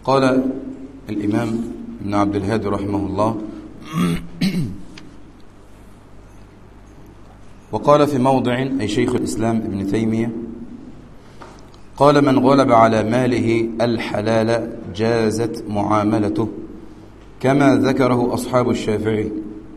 قال الإمام ابن عبد الهادي رحمه الله وقال في موضع أي شيخ الإسلام ابن تيمية قال: من غلب على ماله الحلال جازت معاملته كما ذكره أصحاب الشافعي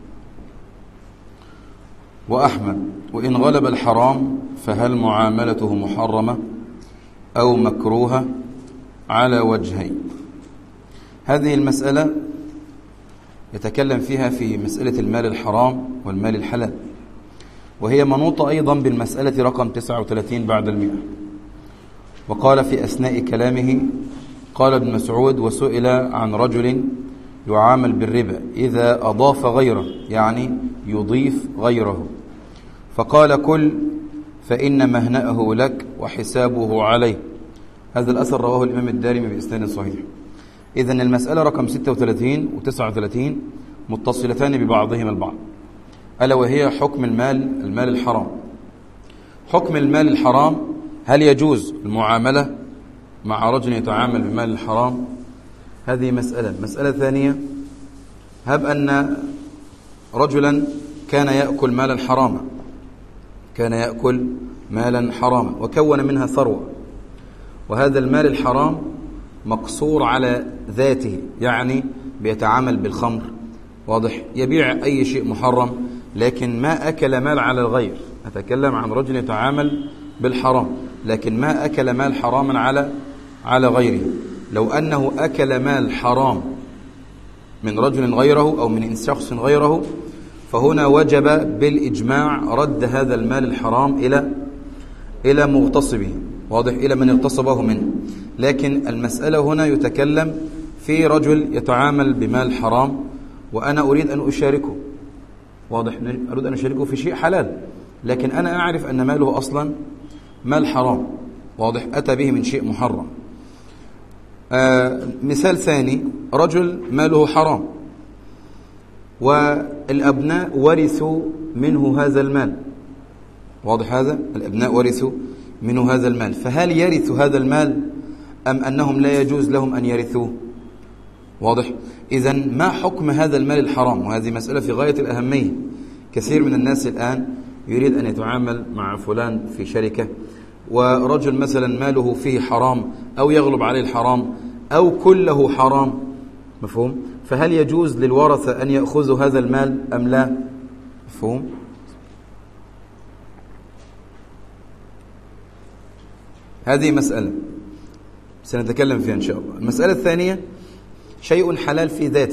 وأحمد، وإن غلب الحرام فهل معاملته محرمة أو مكروهة على وجهين. هذه المسألة يتكلم فيها في مسألة المال الحرام والمال الحلال، وهي منوطة أيضا بالمسألة رقم 39 بعد 100. وقال في أثناء كلامه قال ابن مسعود: وسئل عن رجل يعامل بالربا إذا أضاف غيره، يعني يضيف غيره، فقال: كل فإن مهنأه لك وحسابه عليه. هذا الأثر رواه الإمام الدارمي بإسناد صحيح. إذن المسألة رقم 36 و39 متصلتان ببعضهما البعض، ألا وهي حكم المال الحرام. حكم المال الحرام: هل يجوز المعاملة مع رجل يتعامل بمال الحرام؟ هذه مسألة ثانية: هب أن رجلا كان يأكل مالا حراما وكون منها ثروة، وهذا المال الحرام مقصور على ذاته، يعني بيتعامل بالخمر، واضح، يبيع أي شيء محرم، لكن ما أكل مال على الغير. أتكلم عن رجل يتعامل بالحرام لكن ما أكل مال حراما على غيره. لو أنه أكل مال حرام من رجل غيره أو من شخص غيره، فهنا وجب بالإجماع رد هذا المال الحرام إلى مغتصبه، واضح، إلى من اغتصبه منه. لكن المسألة هنا يتكلم في رجل يتعامل بمال حرام وأنا أريد أن أشاركه، واضح، أريد أن أشاركه في شيء حلال، لكن أنا أعرف أن ماله أصلا مال حرام، واضح، أتى به من شيء محرم. مثال ثاني: رجل ماله حرام والأبناء ورثوا منه هذا المال، واضح، هذا الأبناء ورثوا منه هذا المال، فهل يرث هذا المال أم أنهم لا يجوز لهم أن يرثوه؟ واضح. إذن ما حكم هذا المال الحرام؟ وهذه مسألة في غاية الأهمية. كثير من الناس الآن يريد أن يتعامل مع فلان في شركة، ورجل مثلا ماله فيه حرام أو يغلب عليه الحرام أو كله حرام، مفهوم؟ فهل يجوز للورثة أن يأخذوا هذا المال أم لا؟ مفهوم؟ هذه مسألة سنتكلم فيها إن شاء الله. المسألة الثانية: شيء حلال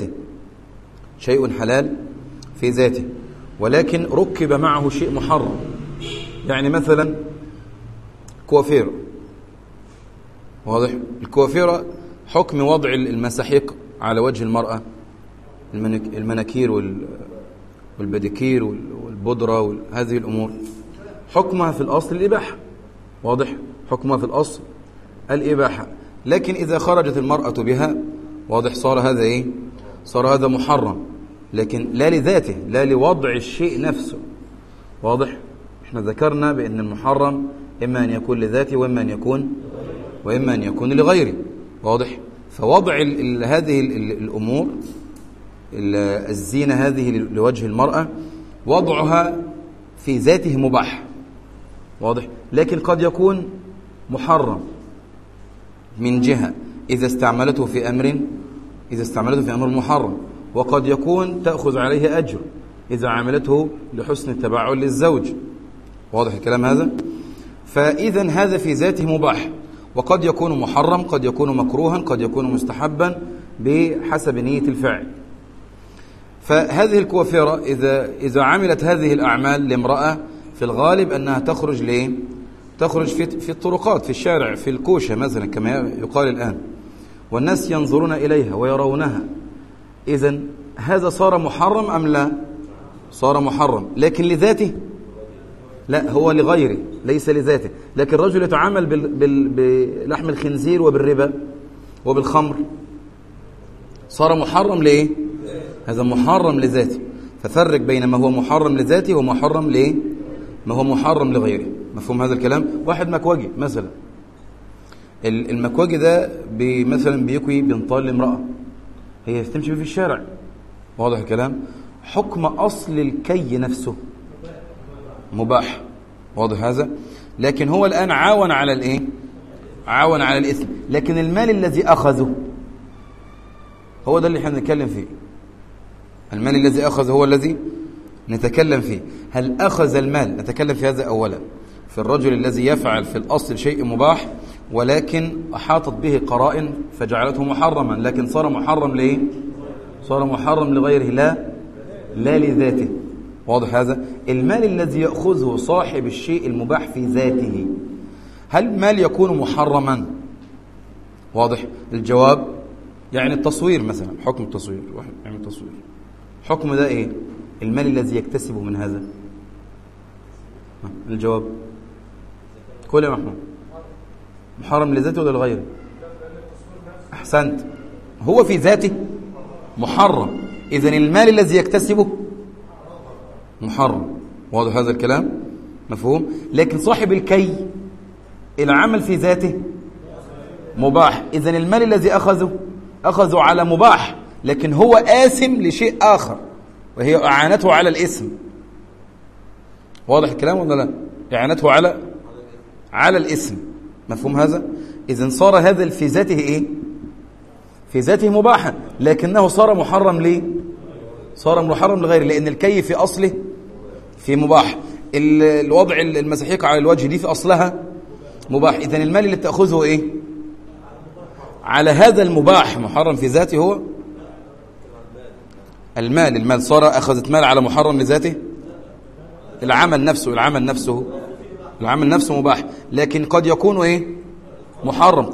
في ذاته ولكن ركب معه شيء محرم، يعني مثلا كوافير، واضح، الكوافيرة حكم وضع المساحيق على وجه المرأة، المناكير والبديكير والبودرة، هذه الأمور حكمها في الأصل الإباحة، واضح، حكمها في الأصل الإباحة، لكن إذا خرجت المرأة بها، واضح، صار هذا محرم، لكن لا لذاته، لا لوضع الشيء نفسه، واضح. احنا ذكرنا بأن المحرم إما أن يكون لذاته وإما أن يكون لغيره، واضح. فوضع هذه الأمور، الزينة هذه لوجه المرأة، وضعها في ذاته مباح، واضح، لكن قد يكون محرم من جهة إذا استعملته في أمر محرم، وقد يكون تأخذ عليه أجر إذا عملته لحسن التبعل للزوج، واضح الكلام هذا. فإذا هذا في ذاته مباح، وقد يكون محرم، قد يكون مكروها، قد يكون مستحبا بحسب نية الفاعل. فهذه الكوافيرة إذا عملت هذه الأعمال لامرأة، في الغالب أنها تخرج في الطرقات، في الشارع، في الكوشة مثلا كما يقال الآن، والناس ينظرون إليها ويرونها. إذن هذا صار محرم أم لا؟ صار محرم، لكن لذاته لا، هو لغيره ليس لذاته. لكن الرجل يتعامل بلحم الخنزير وبالربا وبالخمر، صار محرم ليه؟ هذا محرم لذاته. ففرق بين ما هو محرم لذاته ومحرم ما هو محرم لغيره. مفهوم هذا الكلام؟ واحد مكوجي مثلا المكواجي ده مثلا بيكوي بنطال لامرأة هي تمشي في الشارع، واضح الكلام؟ حكم أصل الكي نفسه مباح، واضح هذا؟ لكن هو الآن عاون على الإيه؟ عاون على الإثم. لكن المال الذي أخذه هو ده اللي احنا نتكلم فيه. المال الذي أخذه هو الذي نتكلم فيه. هل أخذ المال؟ نتكلم في هذا أولا، في الرجل الذي يفعل في الأصل شيء مباح ولكن أحاطت به قرائن فجعلته محرما، لكن صار محرم ليه؟ صار محرم لغيره لا لذاته، واضح هذا؟ المال الذي يأخذه صاحب الشيء المباح في ذاته، هل مال يكون محرما؟ واضح؟ الجواب يعني التصوير مثلا، حكم التصوير، واحد يعمل تصوير، حكم ده ايه؟ المال الذي يكتسبه من هذا، الجواب قول يا محمود، محرم لذاته ولا لغيره؟ احسنت، هو في ذاته محرم، اذن المال الذي يكتسبه محرم، واضح هذا الكلام؟ مفهوم؟ لكن صاحب الكي العمل في ذاته مباح، اذن المال الذي أخذه على مباح، لكن هو آثم لشيء آخر وهي إعانته على الإثم، واضح الكلام ولا لا؟ إعانته على الإثم، مفهوم هذا؟ إذن صار هذا في ذاته إيه؟ في ذاته مباحا، لكنه صار محرم ليه؟ صار محرم لغيره، لأن الكي في أصله في مباح، الوضع المساحيق على الوجه دي في أصلها مباح، إذن المال اللي تأخذه إيه؟ على هذا المباح محرم في ذاته، هو المال صار أخذت مال على محرم لذاته، العمل نفسه مباح، لكن قد يكون ايه؟ محرم،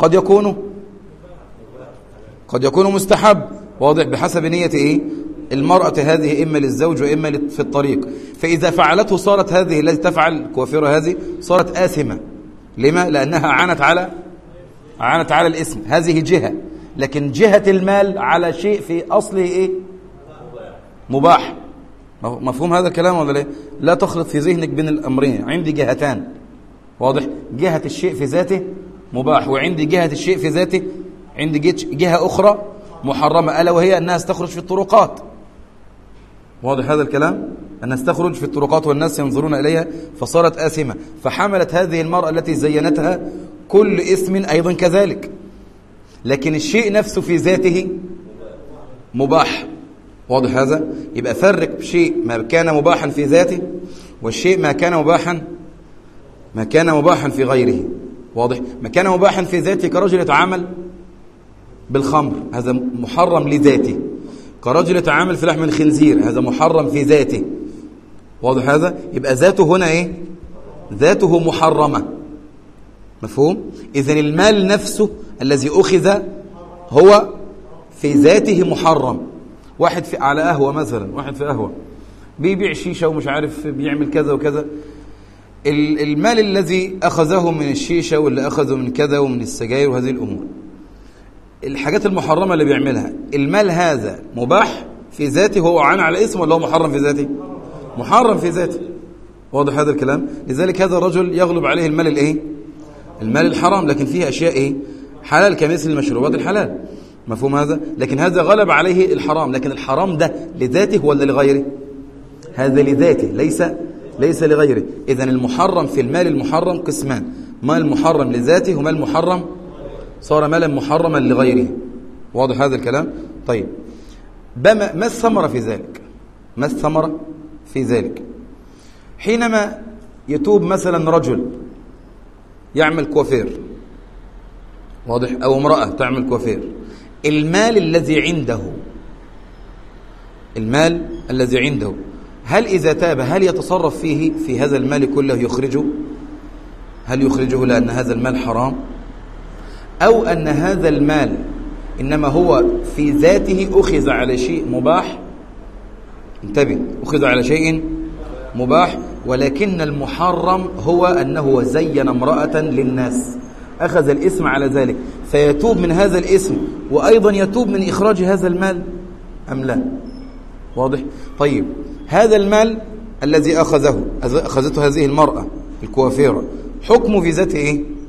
قد يكون مستحب، واضح؟ بحسب نية ايه؟ المرأة هذه إما للزوج وإما في الطريق، فإذا فعلته صارت هذه التي تفعل الكوافرة هذه صارت آثمة، لما؟ لأنها عانت على الاسم، هذه جهة، لكن جهة المال على شيء في أصله إيه؟ مباح، مفهوم هذا الكلام ولا لا؟ لا تخلط في ذهنك بين الأمرين، عندي جهتان، واضح؟ جهة الشيء في ذاته مباح، وعندي جهة الشيء في ذاته عندي جهة أخرى محرمة، ألا وهي أنها تخرج في الطرقات، واضح هذا الكلام؟ أنها تخرج في الطرقات والناس ينظرون إليها فصارت آثمة، فحملت هذه المرأة التي زينتها كل اسم أيضا كذلك، لكن الشيء نفسه في ذاته مباح، واضح هذا؟ يبقى فرق بشيء ما كان مباحا في ذاته والشيء ما كان مباحا في غيره، واضح؟ ما كان مباحا في ذاته كرجل يتعامل بالخمر، هذا محرم لذاته، كرجل يتعامل في لحم الخنزير، هذا محرم في ذاته، واضح هذا؟ يبقى ذاته هنا ايه؟ ذاته محرمة، مفهوم؟ إذن المال نفسه الذي أخذ هو في ذاته محرم. واحد على قهوة مثلا، واحد في قهوة بيبيع شيشة ومش عارف بيعمل كذا وكذا، المال الذي أخذه من الشيشة واللي أخذه من كذا ومن السجاير وهذه الأمور، الحاجات المحرمة اللي بيعملها، المال هذا مباح في ذاته، هو عانى على اسم ولا هو محرم في ذاته؟ محرم في ذاته، واضح هذا الكلام؟ لذلك هذا الرجل يغلب عليه المال الايه؟ المال الحرام، لكن فيه أشياء ايه؟ حلال، كمثل المشروبات الحلال، مفهوم هذا؟ لكن هذا غلب عليه الحرام، لكن الحرام ده لذاته ولا لغيره؟ هذا لذاته، ليس لغيره. إذن المحرم في المال المحرم قسمان، مال محرم لذاته ومال محرم صار مالا محرما لغيره، واضح هذا الكلام؟ طيب، ما الثمرة في ذلك؟ ما الثمرة في ذلك؟ حينما يتوب مثلا رجل يعمل كوافير، واضح؟ أو امرأة تعمل كوافير، المال الذي عنده هل إذا تاب هل يتصرف فيه في هذا المال كله يخرجه؟ هل يخرجه لأن هذا المال حرام؟ أو أن هذا المال إنما هو في ذاته أخذ على شيء مباح، انتبه، أخذ على شيء مباح، ولكن المحرم هو أنه زين امرأة للناس، أخذ الإثم على ذلك، فيتوب من هذا الإثم وأيضا يتوب من إخراج هذا المال أم لا؟ واضح؟ طيب، هذا المال الذي أخذته هذه المرأة الكوافيرة، حكمه في ذاته إيه؟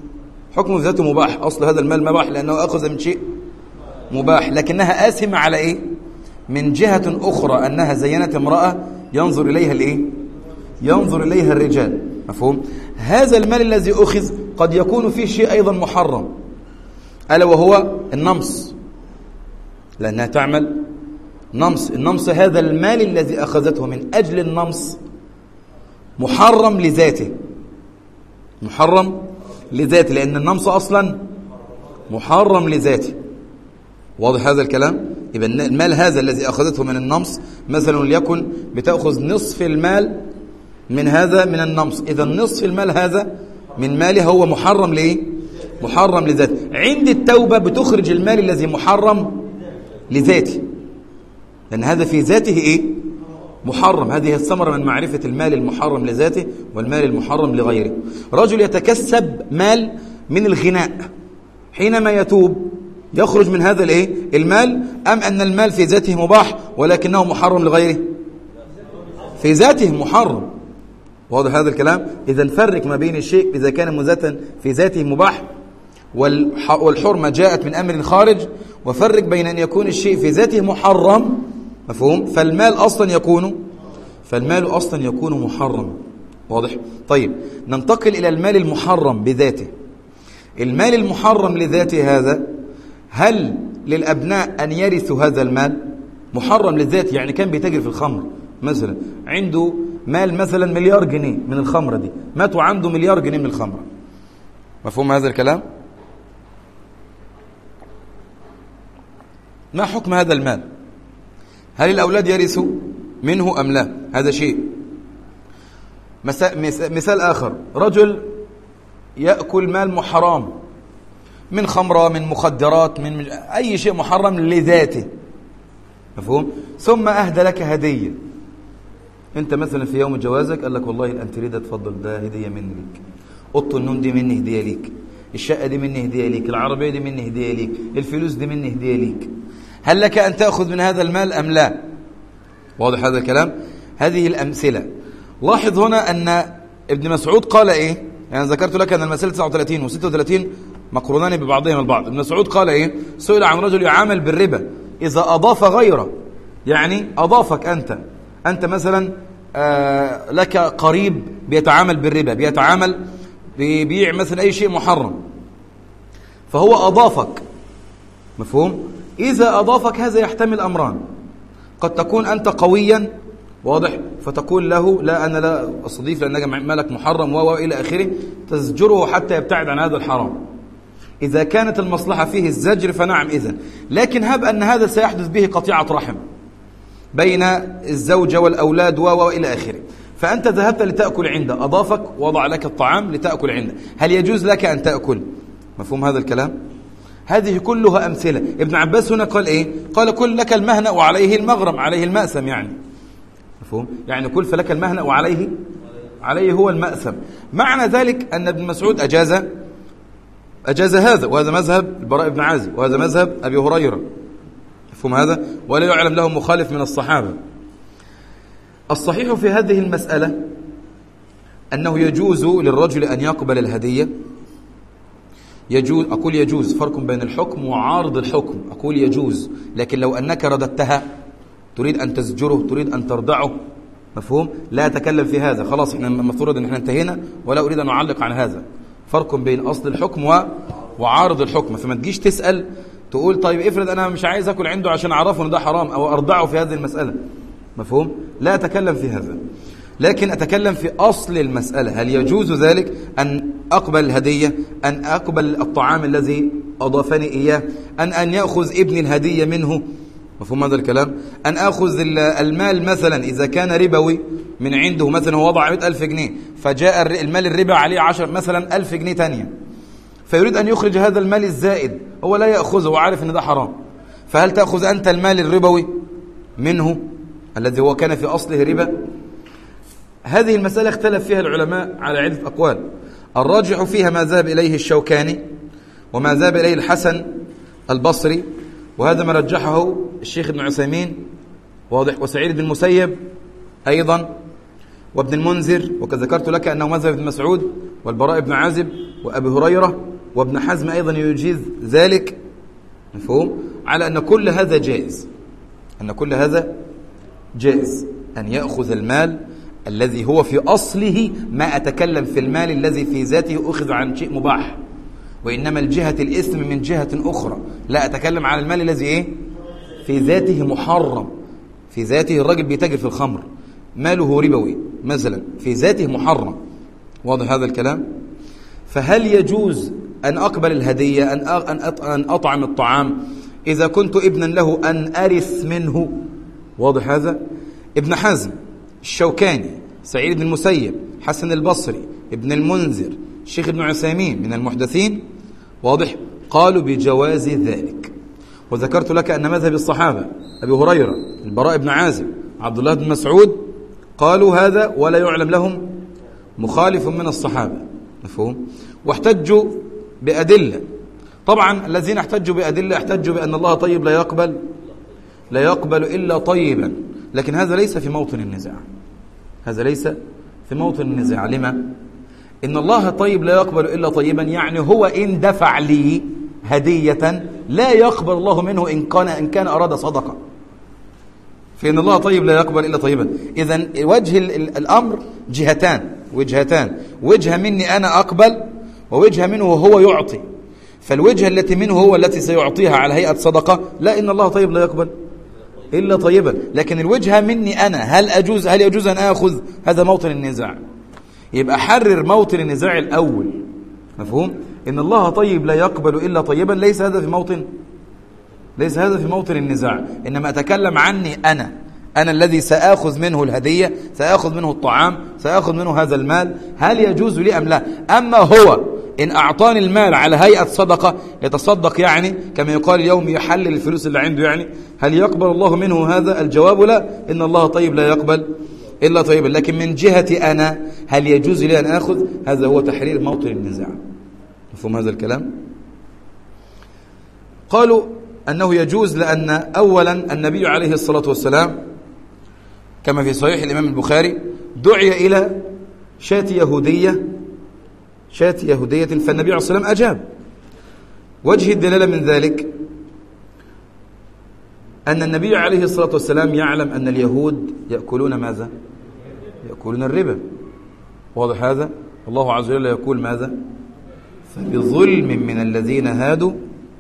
حكم في ذاته مباح، أصل هذا المال مباح لأنه أخذ من شيء مباح، لكنها آثمة على إيه؟ من جهة أخرى أنها زينت امرأة ينظر إليها الإيه؟ ينظر إليها الرجال. مفهوم؟ هذا المال الذي أخذ قد يكون فيه شيء أيضا محرم، ألا وهو النمص، لأنها تعمل نمص. النمص هذا المال الذي أخذته من أجل النمص محرم لذاته، محرم لذاته، لأن النمص أصلا محرم لذاته. واضح هذا الكلام؟ يبقى المال هذا الذي أخذته من النمص مثلا ليكن بتأخذ نصف المال من هذا من النمص، إذا نصف المال هذا من ماله هو محرم ليه؟ محرم لذاته. عند التوبة بتخرج المال الذي محرم لذاته، لأن هذا في ذاته إيه؟ محرم. هذه الثمرة من معرفة المال المحرم لذاته والمال المحرم لغيره. رجل يتكسب مال من الغناء، حينما يتوب يخرج من هذا الايه؟ المال، أم أن المال في ذاته مباح ولكنه محرم لغيره؟ في ذاته محرم. واضح هذا الكلام؟ إذا نفرق ما بين الشيء إذا كان مذاتا في ذاته مباح والحرمة جاءت من أمر خارج، وفرق بين أن يكون الشيء في ذاته محرم، مفهوم؟ فالمال أصلا يكون محرم. واضح؟ طيب ننتقل إلى المال المحرم بذاته. المال المحرم لذاته هذا، هل للأبناء أن يرثوا هذا المال؟ محرم للذات، يعني كان بيتاجر في الخمر مثلا، عنده مال مثلا مليار جنيه من الخمرة دي، مات وعنده مليار جنيه من الخمرة. مفهوم هذا الكلام؟ ما حكم هذا المال؟ هل الأولاد يرثوا منه أم لا؟ هذا شيء. مثال آخر، رجل يأكل مال حرام من خمرة، من مخدرات، من أي شيء محرم لذاته، مفهوم؟ ثم أهدى لك هدية، أنت مثلا في يوم جوازك قال لك والله الأنتريه ده تفضل، ده هدية مني ليك، أوضة النوم دي مني هدية ليك، الشقة دي مني هدية ليك، العربية دي مني هدية ليك، الفلوس دي مني هدية ليك، هل لك أن تأخذ من هذا المال أم لا؟ واضح هذا الكلام؟ هذه الأمثلة. لاحظ هنا أن ابن مسعود قال إيه؟ يعني ذكرت لك أن المسألة 39 و36 مقرونان ببعضهم البعض. ابن مسعود قال إيه؟ سئل عن رجل يعامل بالربا إذا أضاف غيره، يعني أضافك أنت مثلا لك قريب بيتعامل بالربا، بيتعامل بيبيع مثلا أي شيء محرم، فهو أضافك، مفهوم؟ إذا أضافك هذا يحتمل أمران، قد تكون أنت قويا، واضح، فتقول له لا أنا لا أستضيف لأنك مالك محرم وإلى آخره، تزجره حتى يبتعد عن هذا الحرام. إذا كانت المصلحة فيه الزجر فنعم إذن، لكن هب أن هذا سيحدث به قطيعة رحم بين الزوجة والأولاد وإلى آخره، فأنت ذهبت لتأكل عنده، أضافك وضع لك الطعام لتأكل عنده، هل يجوز لك أن تأكل؟ مفهوم هذا الكلام؟ هذه كلها أمثلة. ابن عباس هنا قال إيه؟ قال كل لك المهنة وعليه المغرم، عليه المأثم، يعني مفهوم؟ يعني كل فلك المهنة وعليه هو المأثم. معنى ذلك أن ابن مسعود أجاز هذا، وهذا مذهب البراء بن عازب، وهذا مذهب أبي هريرة، مفهوم هذا؟ ولا يعلم له مخالف من الصحابة. الصحيح في هذه المسألة أنه يجوز للرجل أن يقبل الهدية. أقول يجوز، فرق بين الحكم وعارض الحكم. أقول يجوز، لكن لو أنك رددتها تريد أن تزجره، تريد أن ترضعه، مفهوم؟ لا أتكلم في هذا، خلاص احنا المفروض أن احنا انتهينا، ولا أريد أن أعلق عن هذا. فرق بين أصل الحكم وعارض الحكم. فما تجيش تسأل تقول طيب افرض أنا مش عايز أكل عنده عشان أعرفه أن ده حرام أو أرضعه في هذه المسألة، مفهوم؟ لا أتكلم في هذا، لكن أتكلم في أصل المسألة. هل يجوز ذلك أن أقبل الهدية، أن أقبل الطعام الذي أضافني إياه، أن يأخذ ابني الهدية منه، مفهوم هذا الكلام؟ أن أخذ المال مثلا إذا كان ربوي من عنده، مثلا هو وضع 100,000 جنيه فجاء المال الربا عليه 10 مثلا 1000 جنيه تانية، فيريد أن يخرج هذا المال الزائد، هو لا يأخذه وعارف أن ده حرام، فهل تأخذ أنت المال الربوي منه الذي هو كان في أصله ربا؟ هذه المسألة اختلف فيها العلماء على عدة أقوال. الراجح فيها ما ذهب إليه الشوكاني وما ذهب إليه الحسن البصري، وهذا ما رجحه الشيخ ابن عثيمين، واضح، وسعيد بن المسيب أيضا، وابن المنذر، وقد ذكرت لك أنه مذهب ابن مسعود والبراء بن عازب وأبي هريرة، وابن حزم أيضا يجيز ذلك، مفهوم، على أن كل هذا جائز، أن كل هذا جائز، أن يأخذ المال الذي هو في أصله، ما أتكلم في المال الذي في ذاته أخذ عن شيء مباح، وإنما الجهة الإثم من جهة أخرى، لا أتكلم عن المال الذي إيه؟ في ذاته محرم، في ذاته الرجل بيتاجر في الخمر ماله ربوي مثلا، في ذاته محرم، واضح هذا الكلام؟ فهل يجوز أن أقبل الهدية، أن أطعم الطعام إذا كنت ابنا له، أن أرث منه؟ واضح هذا؟ ابن حزم، الشوكاني، سعيد بن المسيب، حسن البصري، ابن المنذر، الشيخ ابن عثيمين من المحدثين، واضح، قالوا بجواز ذلك. وذكرت لك أن مذهب الصحابة أبي هريرة، البراء بن عازب، عبد الله بن مسعود، قالوا هذا ولا يعلم لهم مخالف من الصحابة، مفهوم؟ واحتجوا بأدلة. طبعا الذين احتجوا بأدلة احتجوا بأن الله طيب لا يقبل إلا طيبا، لكن هذا ليس في موطن النزاع، هذا ليس في موطن النزاع. لما؟ إن الله طيب لا يقبل إلا طيبا، يعني هو إن دفع لي هدية لا يقبل الله منه إن كان أراد صدقة، فإن الله طيب لا يقبل إلا طيبا. إذن وجه الأمر وجهتان، وجهة مني أنا أقبل، ووجهة منه هو يعطي. فالوجهة التي منه هو التي سيعطيها على هيئة صدقة، لا، إن الله طيب لا يقبل إلا طيبا. لكن الوجهة مني أنا، هل يجوز أن آخذ؟ هذا موطن النزاع. يبقى حرر موطن النزاع الأول، مفهوم؟ إن الله طيب لا يقبل إلا طيبا، ليس هذا في موطن النزاع، إنما أتكلم عني أنا الذي سآخذ منه الهدية، سآخذ منه الطعام، سآخذ منه هذا المال، هل يجوز لي أم لا؟ أما هو إن أعطاني المال على هيئة صدقة يتصدق، يعني كما يقال اليوم يحلل الفلوس اللي عنده، يعني هل يقبل الله منه هذا؟ الجواب لا، إن الله طيب لا يقبل إلا طيبا. لكن من جهتي أنا هل يجوز لي أن آخذ؟ هذا هو تحرير موطن النزاع، مفهوم هذا الكلام؟ قالوا أنه يجوز لأن أولا النبي عليه الصلاة والسلام كما في صحيح الإمام البخاري دعي إلى شاة يهودية، فالنبي عليه الصلاة والسلام أجاب. وجه الدلالة من ذلك أن النبي عليه الصلاة والسلام يعلم أن اليهود يأكلون ماذا؟ يأكلون الربا، واضح هذا؟ الله عز وجل يقول ماذا؟ فبظلم من الذين هادوا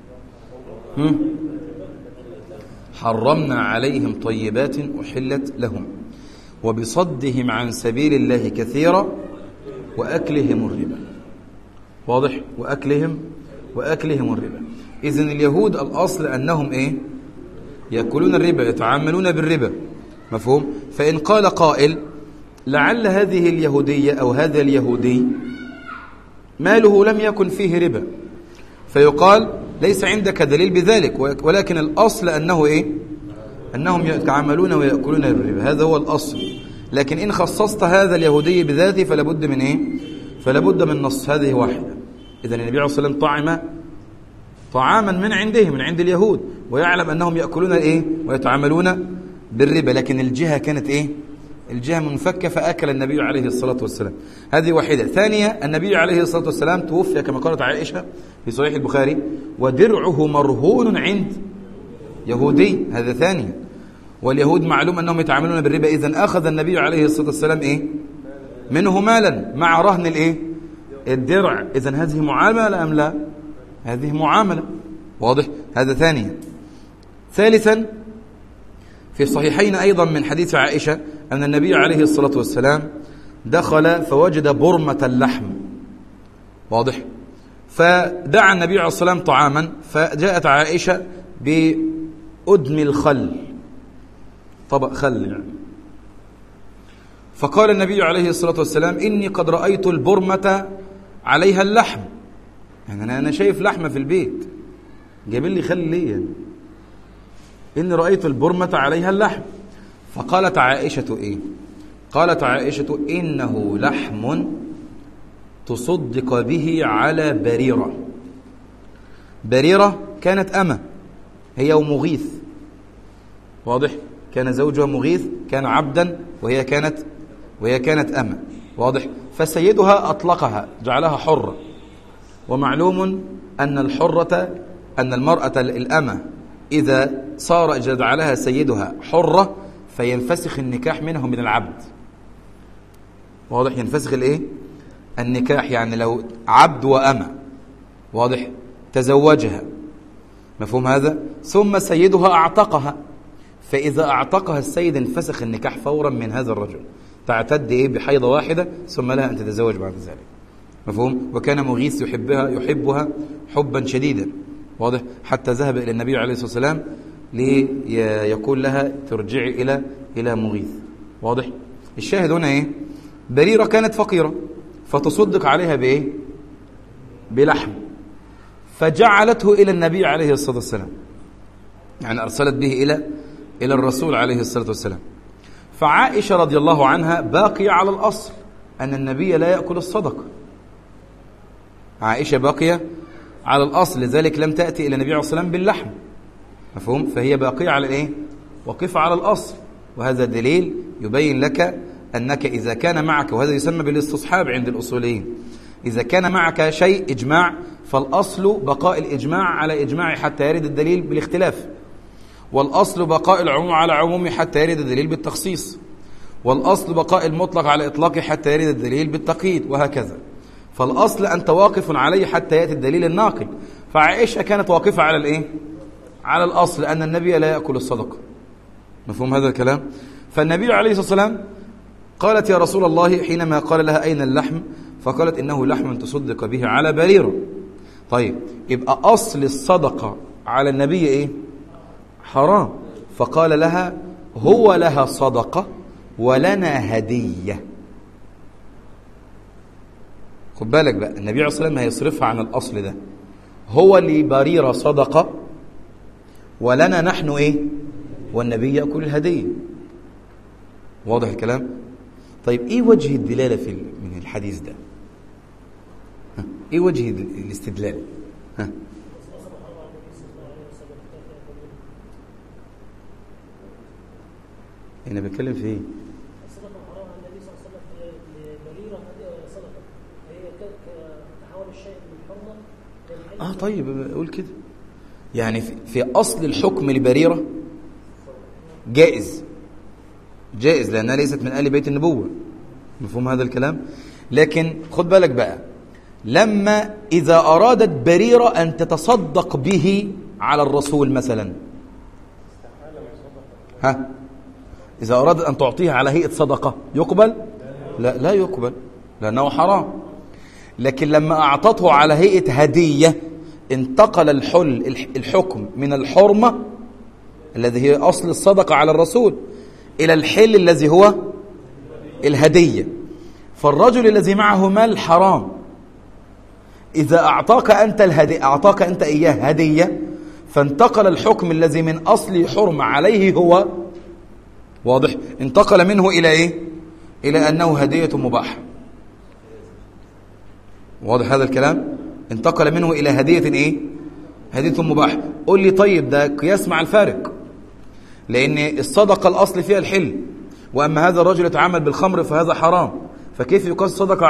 حرمنا عليهم طيبات أحلت لهم وبصدهم عن سبيل الله كثيرا وأكلهم الربا، واضح؟ وأكلهم الربا. إذن اليهود الأصل أنهم إيه؟ يأكلون الربا، يتعاملون بالربا، مفهوم؟ فإن قال قائل لعل هذه اليهودية أو هذا اليهودي ماله لم يكن فيه ربا، فيقال ليس عندك دليل بذلك، ولكن الأصل أنه إيه؟ أنهم يتعاملون ويأكلون بالربا، هذا هو الأصل. لكن إن خصصت هذا اليهودي بذاته فلابد من إيه؟ فلابد من نص، هذه واحدة. إذن النبي عليه الصلاة والسلام طعم طعاما من عنده، من عند اليهود، ويعلم أنهم يأكلون إيه؟ ويتعاملون بالربا، لكن الجهة كانت إيه؟ الجهة منفكة، فأكل النبي عليه الصلاة والسلام. هذه واحدة. ثانية، النبي عليه الصلاة والسلام توفي كما قالت عائشة في صحيح البخاري ودرعه مرهون عند يهودي، هذا ثانية. واليهود معلوم أنهم يتعاملون بالربا، إذن أخذ النبي عليه الصلاة والسلام إيه؟ منه مالا مع رهن الإيه؟ الدرع. إذن هذه معاملة أم لا؟ هذه معاملة، واضح؟ هذا ثانيا. ثالثا، في الصحيحين أيضا من حديث عائشة أن النبي عليه الصلاة والسلام دخل فوجد برمة اللحم، واضح؟ فدعا النبي عليه الصلاة والسلام طعاما، فجاءت عائشة بأدم الخل، طبق خل يعني، فقال النبي عليه الصلاة والسلام إني قد رأيت البرمة عليها اللحم، يعني أنا شايف لحمة في البيت، جايب لي خل ليه يعني؟ إني رأيت البرمة عليها اللحم. فقالت عائشة إيه؟ قالت عائشة إنه لحم تصدق به على بريرة. بريرة كانت أمة هي ومغيث، واضح؟ كان زوجها مغيث كان عبدا وهي كانت أمة، واضح؟ فسيدها أطلقها جعلها حرة، ومعلوم أن المرأة الأمة إذا صار جعلها سيدها حرة فينفسخ النكاح منه من العبد. واضح؟ ينفسخ الايه؟ النكاح. يعني لو عبد وأمة، واضح، تزوجها، مفهوم هذا، ثم سيدها أعتقها، فإذا أعتقها السيد انفسخ النكاح فورا من هذا الرجل، تعتد إيه؟ بحيضة واحدة ثم لها أن تتزوج بعد ذلك، مفهوم؟ وكان مغيث يحبها حبا شديدا، واضح، حتى ذهب إلى النبي عليه الصلاة والسلام ليقول لها ترجعي إلى مغيث. واضح؟ الشاهد هنا إيه؟ بريرة كانت فقيرة فتصدق عليها بإيه؟ بلحم، فجعلته إلى النبي عليه الصلاة والسلام، يعني أرسلت به إلى الرسول عليه الصلاة والسلام. فعائشة رضي الله عنها باقية على الأصل أن النبي لا يأكل الصدقة. عائشة باقية على الأصل، لذلك لم تأتي إلى النبي عليه الصلاة والسلام باللحم، مفهوم؟ فهي باقية على الإيه؟ وقفة على الأصل. وهذا دليل يبين لك أنك إذا كان معك، وهذا يسمى بالاستصحاب عند الأصوليين، إذا كان معك شيء إجماع فالأصل بقاء الإجماع على إجماع حتى يرد الدليل بالاختلاف، والأصل بقاء العموم على عمومه حتى يرد الدليل بالتخصيص، والأصل بقاء المطلق على إطلاقه حتى يرد الدليل بالتقييد، وهكذا. فالأصل أنت واقف عليه حتى يأتي الدليل الناقل. فعائشة كانت واقفة على الإيه؟ على الأصل أن النبي لا يأكل الصدقة، مفهوم هذا الكلام؟ فالنبي عليه الصلاة والسلام قالت يا رسول الله حينما قال لها أين اللحم؟ فقالت إنه لحم تصدق به على بريرة. طيب، يبقى أصل الصدقة على النبي إيه؟ حرام. فقال لها هو لها صدقة ولنا هدية. خد بالك بقى، النبي عليه الصلاة والسلام هيصرفها عن الأصل ده، هو لبريرة صدقة ولنا نحن إيه؟ والنبي يأكل الهدية. واضح الكلام؟ طيب، إيه وجه الدلالة من الحديث ده؟ إيه وجه الاستدلال؟ أنا بتكلم في إيه؟ الصدقة حرام على النبي صلى الله عليه وسلم لبريرة صدقة، هي تحول الشيء من حرمة. طيب قول كده. يعني في أصل الحكم لبريرة جائز لأنها ليست من آل بيت النبوة، مفهوم هذا الكلام؟ لكن خد بالك بقى، لما إذا أرادت بريرة أن تتصدق به على الرسول مثلا، إذا أرادت أن تعطيها على هيئة صدقة يقبل؟ لا يقبل لأنه حرام. لكن لما أعطته على هيئة هدية انتقل الحكم من الحرمة الذي هي أصل الصدقة على الرسول إلى الحل الذي هو الهدية. فالرجل الذي معه مال حرام إذا أعطاك أنت إياه هدية، فانتقل الحكم الذي من أصل حرمة عليه هو، واضح، انتقل منه إلى إيه؟ إلى أنه هدية مباحة. واضح هذا الكلام؟ انتقل منه إلى هدية إيه؟ هدية مباحة. قول لي طيب، ده قياس مع الفارق، لأن الصدقة الأصل فيها الحل، وأما هذا الرجل يتعامل بالخمر فهذا حرام، فكيف يقاس الصدقة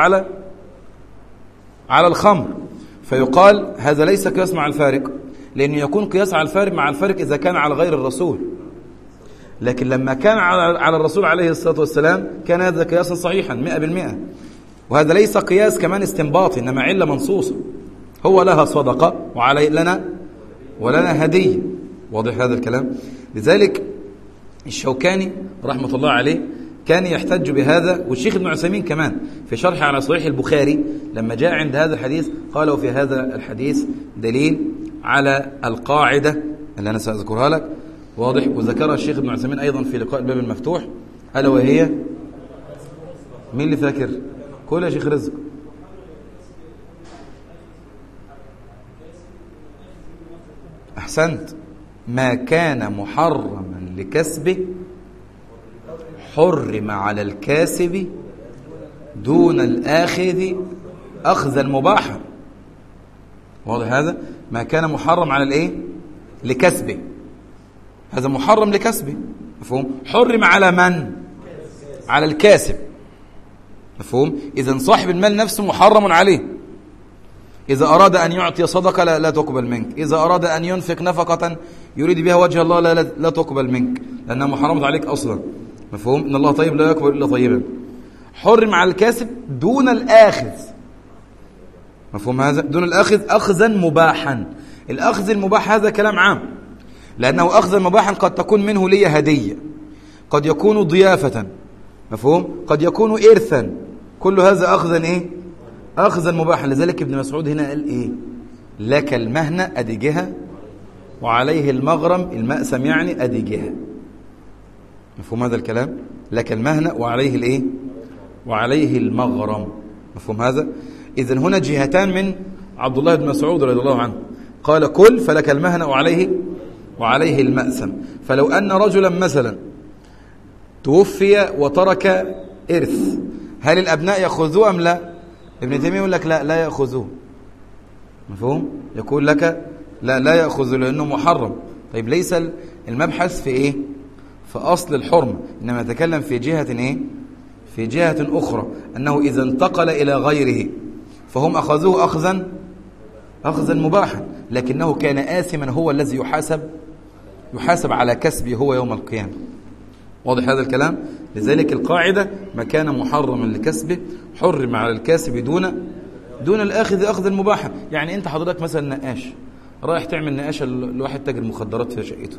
على الخمر؟ فيقال هذا ليس قياس مع الفارق، لأنه يكون قياس مع الفارق إذا كان على غير الرسول، لكن لما كان على الرسول عليه الصلاة والسلام كان هذا قياسا صحيحا 100%. وهذا ليس قياس كمان استنباطي، إنما علة منصوصة، هو لها صدقة ولنا هدية. واضح هذا الكلام؟ لذلك الشوكاني رحمة الله عليه كان يحتج بهذا، والشيخ ابن عثيمين كمان في شرحه على صحيح البخاري لما جاء عند هذا الحديث قالوا في هذا الحديث دليل على القاعدة اللي أنا سأذكرها لك، واضح، وذكرها الشيخ ابن عثيمين أيضا في لقاء الباب المفتوح، ألا وهي مين اللي فاكر؟ قول يا شيخ رزق. أحسنت. ما كان محرما لكسبه حرم على الكاسب دون الآخذ أخذ المباح. واضح هذا؟ ما كان محرم على الإيه؟ لكسبه، هذا محرم لكسبه، مفهوم؟ حرم على من؟ على الكاسب، مفهوم؟ إذن صاحب المال نفسه محرم عليه. إذا أراد أن يعطي صدقة لا تقبل منك، إذا أراد أن ينفق نفقة يريد بها وجه الله لا تقبل منك، لأنها محرمة عليك أصلا. مفهوم؟ إن الله طيب لا يقبل إلا طيبا. حرم على الكاسب دون الآخذ. مفهوم هذا؟ دون الآخذ أخذا مباحا. الأخذ المباح هذا كلام عام، لأنه أخذا مباحا قد تكون منه لي هدية، قد يكون ضيافة، مفهوم؟ قد يكون إرثا، كل هذا أخذا إيه؟ أخذا مباحا. لذلك ابن مسعود هنا قال إيه؟ لك المهنة أدي جهة وعليه المغرم المأسم، يعني أدي جهة. مفهوم هذا الكلام؟ لك المهنة وعليه الإيه؟ وعليه المغرم. مفهوم هذا؟ إذن هنا جهتان من عبد الله بن مسعود رضي الله عنه، قال كل فلك المهنة وعليه المأسم. فلو أن رجلا مثلا توفي وترك إرث، هل الأبناء يأخذوه أم لا؟ ابن تيمية يقول لك لا يأخذوه. مفهوم؟ يقول لك لا يأخذ لأنه محرم. طيب ليس المبحث في إيه؟ في أصل الحرمة، إنما يتكلم في جهة إيه؟ في جهة أخرى، أنه إذا انتقل إلى غيره فهم أخذوه أخذا مباحا، لكنه كان آثما، هو الذي يحاسب على كسبه هو يوم القيامة. واضح هذا الكلام؟ لذلك القاعدة ما كان محرما لكسبه حرم على الكاسب دون الآخذ أخذا مباحا. يعني أنت حضرتك مثلا نقاش، رايح تعمل نقاشة لواحد تاجر مخدرات في شقته،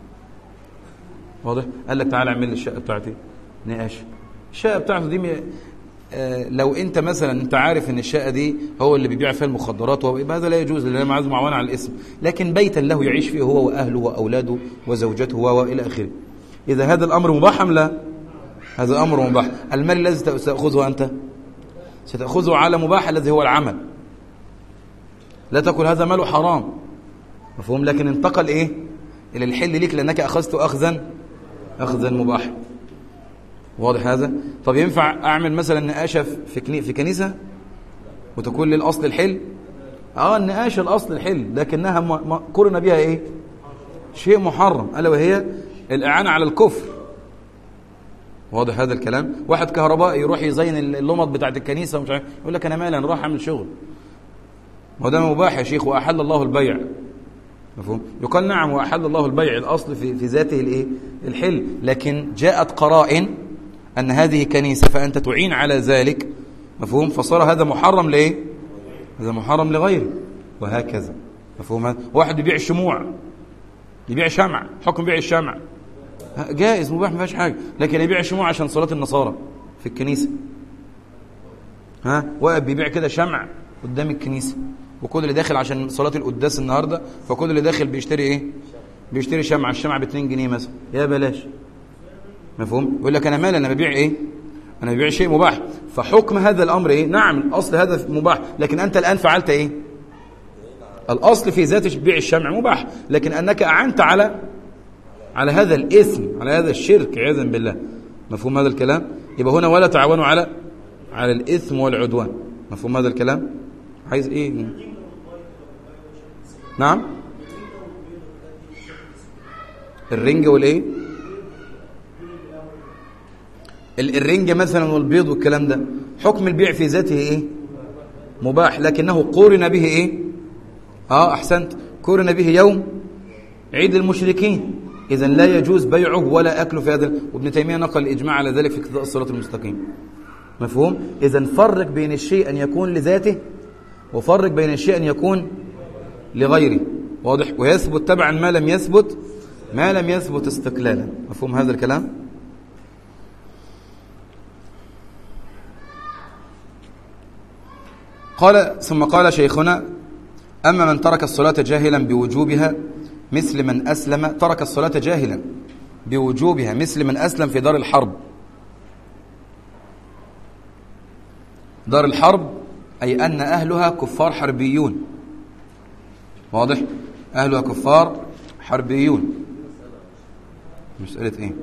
واضح؟ قال لك تعالى اعمل لي الشقة بتاعتي نقاشة. الشقة بتاعته دي لو انت مثلا انت عارف ان الشقة دي هو اللي بيبيع فيها المخدرات، هذا لا يجوز لأنه معزم معاونة على الاسم، لكن بيتا له يعيش فيه هو وأهله وأولاده وزوجته وإلى آخره. إذا هذا الأمر مباح أم لا؟ هذا أمر مباح. المال الذي ستأخذه أنت ستأخذه على مباح الذي هو العمل، لا تقول هذا ماله حرام. مفهوم؟ لكن انتقل إيه؟ إلى الحل لك لأنك أخذته أخذا مباح. واضح هذا؟ طب ينفع أعمل مثلا نقاشة في كنيسة وتكون للأصل الحل؟ النقاشة الأصل الحل، لكنها قرن بها إيه؟ شيء محرم، ألا وهي الإعانة على الكفر. واضح هذا الكلام؟ واحد كهربائي يروح يزين اللمط بتاعت الكنيسة ومش عارف، يقول لك أنا مالي، أنا راح أعمل شغل. وده مباح يا شيخ، وأحل الله البيع. مفهوم؟ يقال نعم وأحل الله البيع، الأصل في ذاته الإيه؟ الحل، لكن جاءت قرائن أن هذه كنيسة فأنت تعين على ذلك. مفهوم؟ فصار هذا محرم لإيه؟ هذا محرم لغيره، وهكذا. مفهوم هذا؟ واحد يبيع يبيع شمع، حكم بيع الشمع جائز مباح ما فيهاش حاجة، لكن يبيع شموع عشان صلاة النصارى في الكنيسة، واقف بيبيع كده شمع قدام الكنيسة، وكل اللي داخل عشان صلاة القداس النهاردة، فكل اللي داخل بيشتري ايه؟ بيشتري شمع، الشمع ب2 جنيه مثلا، يا بلاش. مفهوم؟ يقول لك انا مالي، انا ببيع ايه؟ انا ببيع شيء مباح. فحكم هذا الامر ايه؟ نعم الاصل هذا مباح، لكن انت الان فعلت ايه؟ الاصل في ذات بيع الشمع مباح، لكن انك اعنت على هذا الإثم، على هذا الشرك عياذا بالله. مفهوم هذا الكلام؟ يبقى هنا ولا تعاونوا على الإثم والعدوان. مفهوم هذا الكلام؟ عايز إيه؟ نعم؟ الرنجة والإيه؟ الرنجة مثلا والبيض والكلام ده، حكم البيع في ذاته إيه؟ مباح، لكنه قورن به إيه؟ أحسنت، قورن به يوم عيد المشركين، إذن لا يجوز بيعه ولا أكله في هذا. وابن تيمية نقل الإجماع على ذلك في اقتضاء الصراط المستقيم. مفهوم؟ إذن فرق بين الشيء أن يكون لذاته، وفرق بين الشيء أن يكون لغيره. واضح؟ ويثبت تبعا ما لم يثبت استقلالا. مفهوم هذا الكلام؟ ثم قال شيخنا: أما من ترك الصلاة جاهلا بوجوبها مثل من أسلم، ترك الصلاة جاهلا بوجوبها مثل من أسلم في دار الحرب. دار الحرب أي أن أهلها كفار حربيون. واضح؟ أهلها كفار حربيون. مسألة إيه؟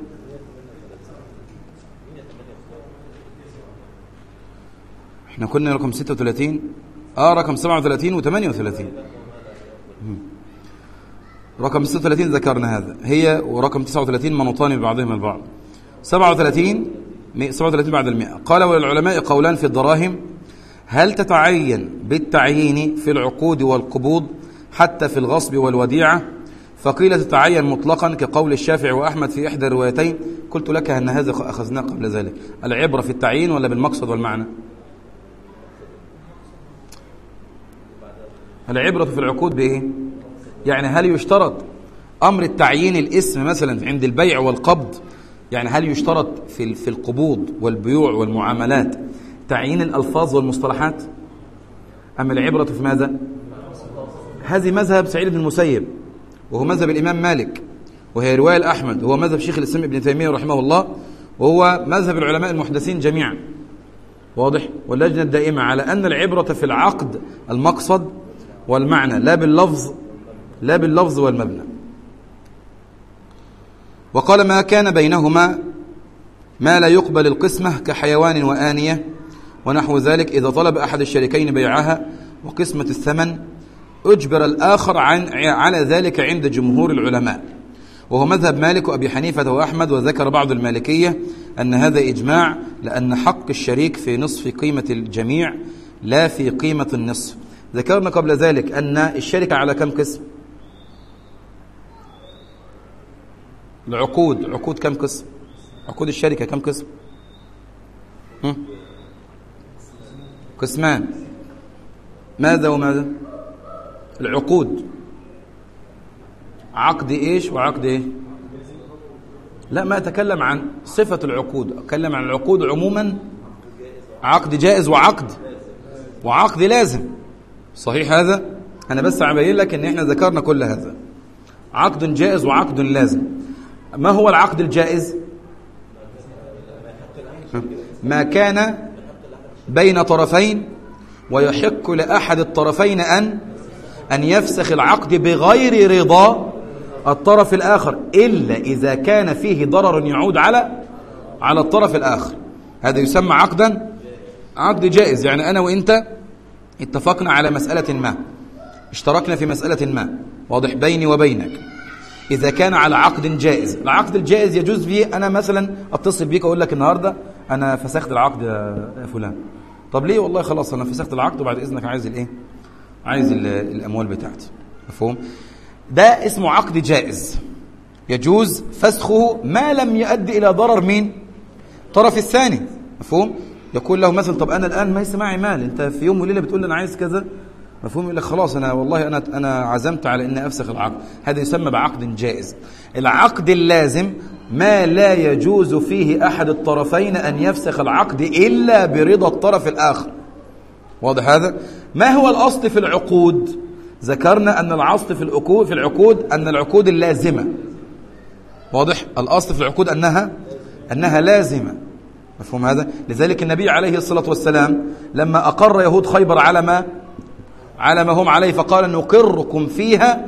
احنا كنا رقم 36، رقم 37 و38. رقم 36 ذكرنا هذا، هي ورقم 39 منوطان ببعضهم البعض. 37 بعد 100. قال: وللعلماء قولان في الدراهم، هل تتعين بالتعيين في العقود والقبوض حتى في الغصب والوديعة؟ فقيل تتعين مطلقا كقول الشافعي وأحمد في إحدى الروايتين. قلت لك أن هذا أخذناه قبل ذلك. العبرة في التعيين ولا بالمقصد والمعنى؟ العبرة في العقود بإيه؟ يعني هل يشترط أمر التعيين الاسم مثلا عند البيع والقبض؟ يعني هل يشترط في القبوض والبيوع والمعاملات تعيين الألفاظ والمصطلحات؟ أم العبرة في ماذا؟ هذه مذهب سعيد بن المسيب، وهو مذهب الإمام مالك، وهي رواية الأحمد، وهو مذهب شيخ الإسلام ابن تيمية رحمه الله، وهو مذهب العلماء المحدثين جميعا. واضح؟ واللجنة الدائمة على أن العبرة في العقد المقصد والمعنى لا باللفظ والمبنى. وقال ما كان بينهما ما لا يقبل القسمة كحيوان وآنية ونحو ذلك إذا طلب أحد الشريكين بيعها وقسمة الثمن أجبر الآخر على ذلك عند جمهور العلماء، وهو مذهب مالك وأبي حنيفة وأحمد. وذكر بعض المالكية أن هذا إجماع، لأن حق الشريك في نصف قيمة الجميع لا في قيمة النصف. ذكرنا قبل ذلك أن الشركة على كم قسم؟ عقود كم قسم؟ عقود الشركة كم قسم؟ قسمان. ماذا وماذا؟ العقود عقد إيش وعقد إيه؟ لا، ما أتكلم عن صفة العقود، أتكلم عن العقود عموما. عقد جائز وعقد لازم. صحيح هذا؟ أنا بس أبين لك إن إحنا ذكرنا كل هذا. عقد جائز وعقد لازم. ما هو العقد الجائز؟ ما كان بين طرفين ويحق لأحد الطرفين أن يفسخ العقد بغير رضا الطرف الآخر إلا إذا كان فيه ضرر يعود على الطرف الآخر. هذا يسمى عقد جائز. يعني أنا وإنت اتفقنا على مسألة ما، اشتركنا في مسألة ما، واضح، بيني وبينك. إذا كان على عقد جائز، العقد الجائز يجوز فيه أنا مثلا أتصل بيك أقول لك النهاردة أنا فسخت العقد يا فلان. طب ليه؟ والله خلاص أنا فسخت العقد وبعد إذنك عايز الأموال بتاعتي. مفهوم؟ ده اسمه عقد جائز، يجوز فسخه ما لم يؤدي إلى ضرر مين؟ الطرف الثاني. مفهوم؟ يقول له مثلا طب أنا الآن ما يسمعي مال، أنت في يوم وليلة بتقول لي أنا عايز كذا. مفهوم؟ يقول لك خلاص أنا عزمت على أني أفسخ العقد. هذا يسمى بعقد جائز. العقد اللازم ما لا يجوز فيه أحد الطرفين أن يفسخ العقد إلا برضا الطرف الآخر. واضح هذا؟ ما هو الأصل في العقود؟ ذكرنا أن الأصل في العقود أن العقود اللازمة. واضح؟ الأصل في العقود أنها لازمة. مفهوم هذا؟ لذلك النبي عليه الصلاة والسلام لما أقر يهود خيبر على ما هم عليه فقال نقركم فيها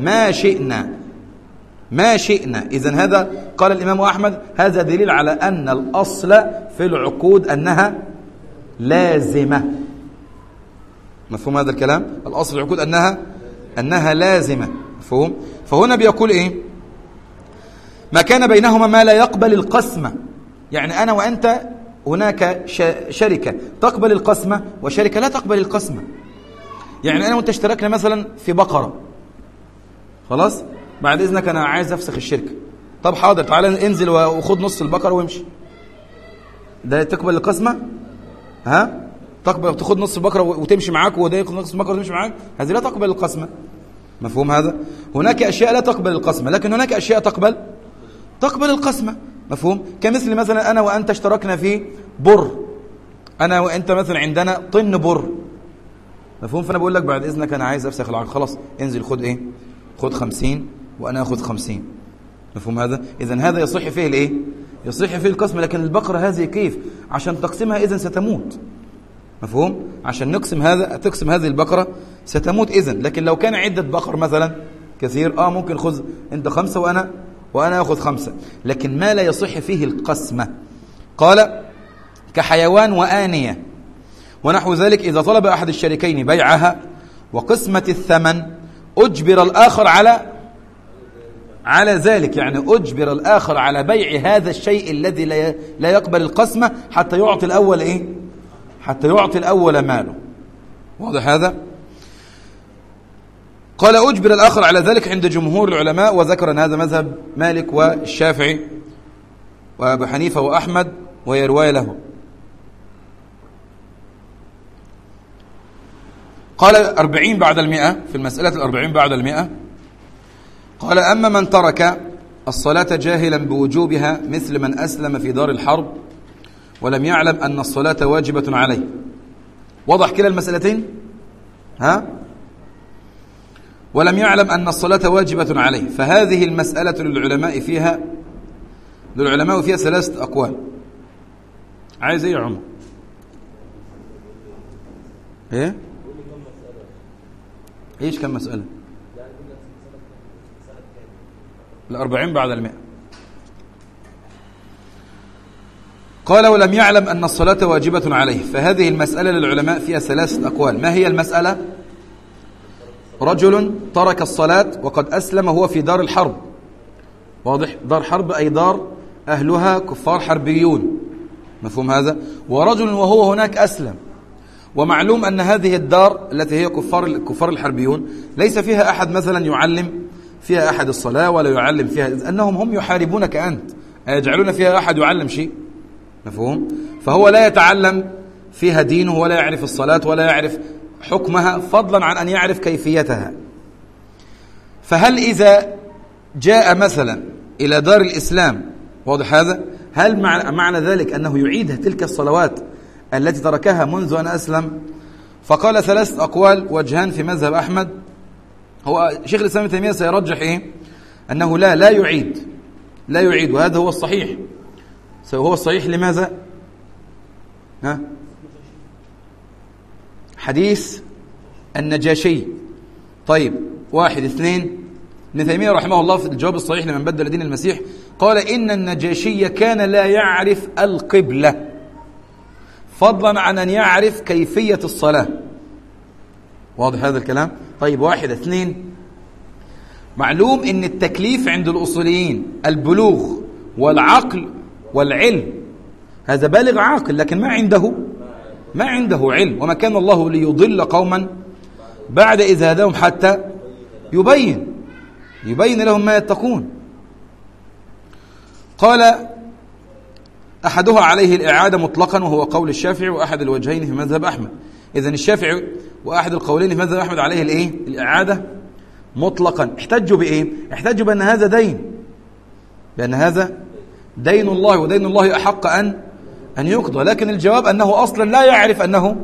ما شئنا. إذن هذا قال الإمام أحمد هذا دليل على أن الأصل في العقود أنها لازمة. مفهوم هذا الكلام؟ الأصل في العقود أنها لازمة. مفهوم؟ فهنا بيقول إيه؟ ما كان بينهما ما لا يقبل القسمة. يعني أنا وأنت هناك شركة تقبل القسمة وشركة لا تقبل القسمة. يعني أنا وأنت اشتركنا مثلا في بقرة، خلاص بعد إذنك أنا عايز أفسخ الشركة. طب حاضر، تعالى انزل وخد نص البقرة وامشي. ده تقبل القسمة؟ تقبل تاخد نص البقرة وتمشي معاك، وده ياخد نص البقرة وتمشي معاك؟ هذه لا تقبل القسمة. مفهوم هذا؟ هناك أشياء لا تقبل القسمة، لكن هناك أشياء تقبل القسمة. مفهوم؟ كمثل مثلا أنا وأنت اشتركنا في بر، أنا وأنت مثلا عندنا طن بر. مفهوم؟ فأنا بقول لك بعد إذنك أنا عايز أفسخ العقد، خلاص انزل خد 50 وأنا أخذ 50. مفهوم هذا؟ إذن هذا يصح فيه الإيه؟ يصح فيه القسمة. لكن البقرة هذه كيف؟ عشان تقسمها إذن ستموت. مفهوم؟ عشان تقسم هذه البقرة ستموت إذن. لكن لو كان عدة بقر مثلا كثير ممكن خذ أنت 5 وأنا أخذ 5. لكن ما لا يصح فيه القسمة قال كحيوان وآنية ونحو ذلك إذا طلب أحد الشريكين بيعها وقسمة الثمن أجبر الآخر على ذلك. يعني أجبر الآخر على بيع هذا الشيء الذي لا يقبل القسمة حتى يعطي الأول حتى يعطي الأول ماله. واضح هذا؟ قال أجبر الآخر على ذلك عند جمهور العلماء، وذكر أن هذا مذهب مالك والشافعي وأبو حنيفة وأحمد، وهي رواية له. قال 40 بعد 100 في المسألة 40 بعد 100. قال أما من ترك الصلاة جاهلا بوجوبها مثل من أسلم في دار الحرب ولم يعلم أن الصلاة واجبة عليه. وضح كلا المسألتين؟ ها؟ ولم يعلم أن الصلاة واجبة عليه، فهذه المسألة للعلماء فيها ثلاثة أقوال. عايز ايه يا عمر؟ ايه؟ ايش كم مسألة؟ 40 بعد 100. قال ولم يعلم أن الصلاة واجبة عليه، فهذه المسألة للعلماء فيها ثلاثة أقوال. ما هي المسألة؟ رجل ترك الصلاة وقد أسلم هو في دار الحرب. واضح؟ دار حرب أي دار أهلها كفار حربيون، مفهوم هذا؟ ورجل وهو هناك أسلم، ومعلوم أن هذه الدار التي هي كفار الحربيون ليس فيها أحد مثلا يعلم فيها أحد الصلاة ولا يعلم فيها، أنهم هم يحاربونك أنت، يجعلون فيها أحد يعلم شيء، مفهوم؟ فهو لا يتعلم فيها دينه ولا يعرف الصلاة ولا يعرف حكمها، فضلا عن أن يعرف كيفيتها. فهل إذا جاء مثلا إلى دار الإسلام، واضح هذا؟ هل معنى ذلك أنه يعيد تلك الصلوات التي تركها منذ أن أسلم؟ فقال ثلاثة أقوال، وجهان في مذهب أحمد. هو شيخ الإسلام ابن تيمية سيرجح إيه؟ أنه لا يعيد، وهذا هو الصحيح. هو الصحيح لماذا؟ ها؟ حديث النجاشي. طيب، 1 2. ابن تيمية رحمه الله في الجواب الصحيح لمن بدل دين المسيح قال إن النجاشي كان لا يعرف القبلة، فضلا عن أن يعرف كيفية الصلاة. واضح هذا الكلام؟ طيب، 1 2. معلوم إن التكليف عند الأصوليين البلوغ والعقل والعلم. هذا بالغ عاقل لكن ما عنده علم، وما كان الله ليضل قوما بعد إذ هداهم حتى يبين لهم ما يتقون. قال أحدها عليه الإعادة مطلقا، وهو قول الشافعي وأحد الوجهين في مذهب أحمد. إذن الشافعي وأحد القولين في مذهب أحمد عليه الإعادة مطلقا. احتجوا بإيه؟ احتجوا بأن هذا دين الله، ودين الله أحق أن يقضى. لكن الجواب أنه أصلا لا يعرف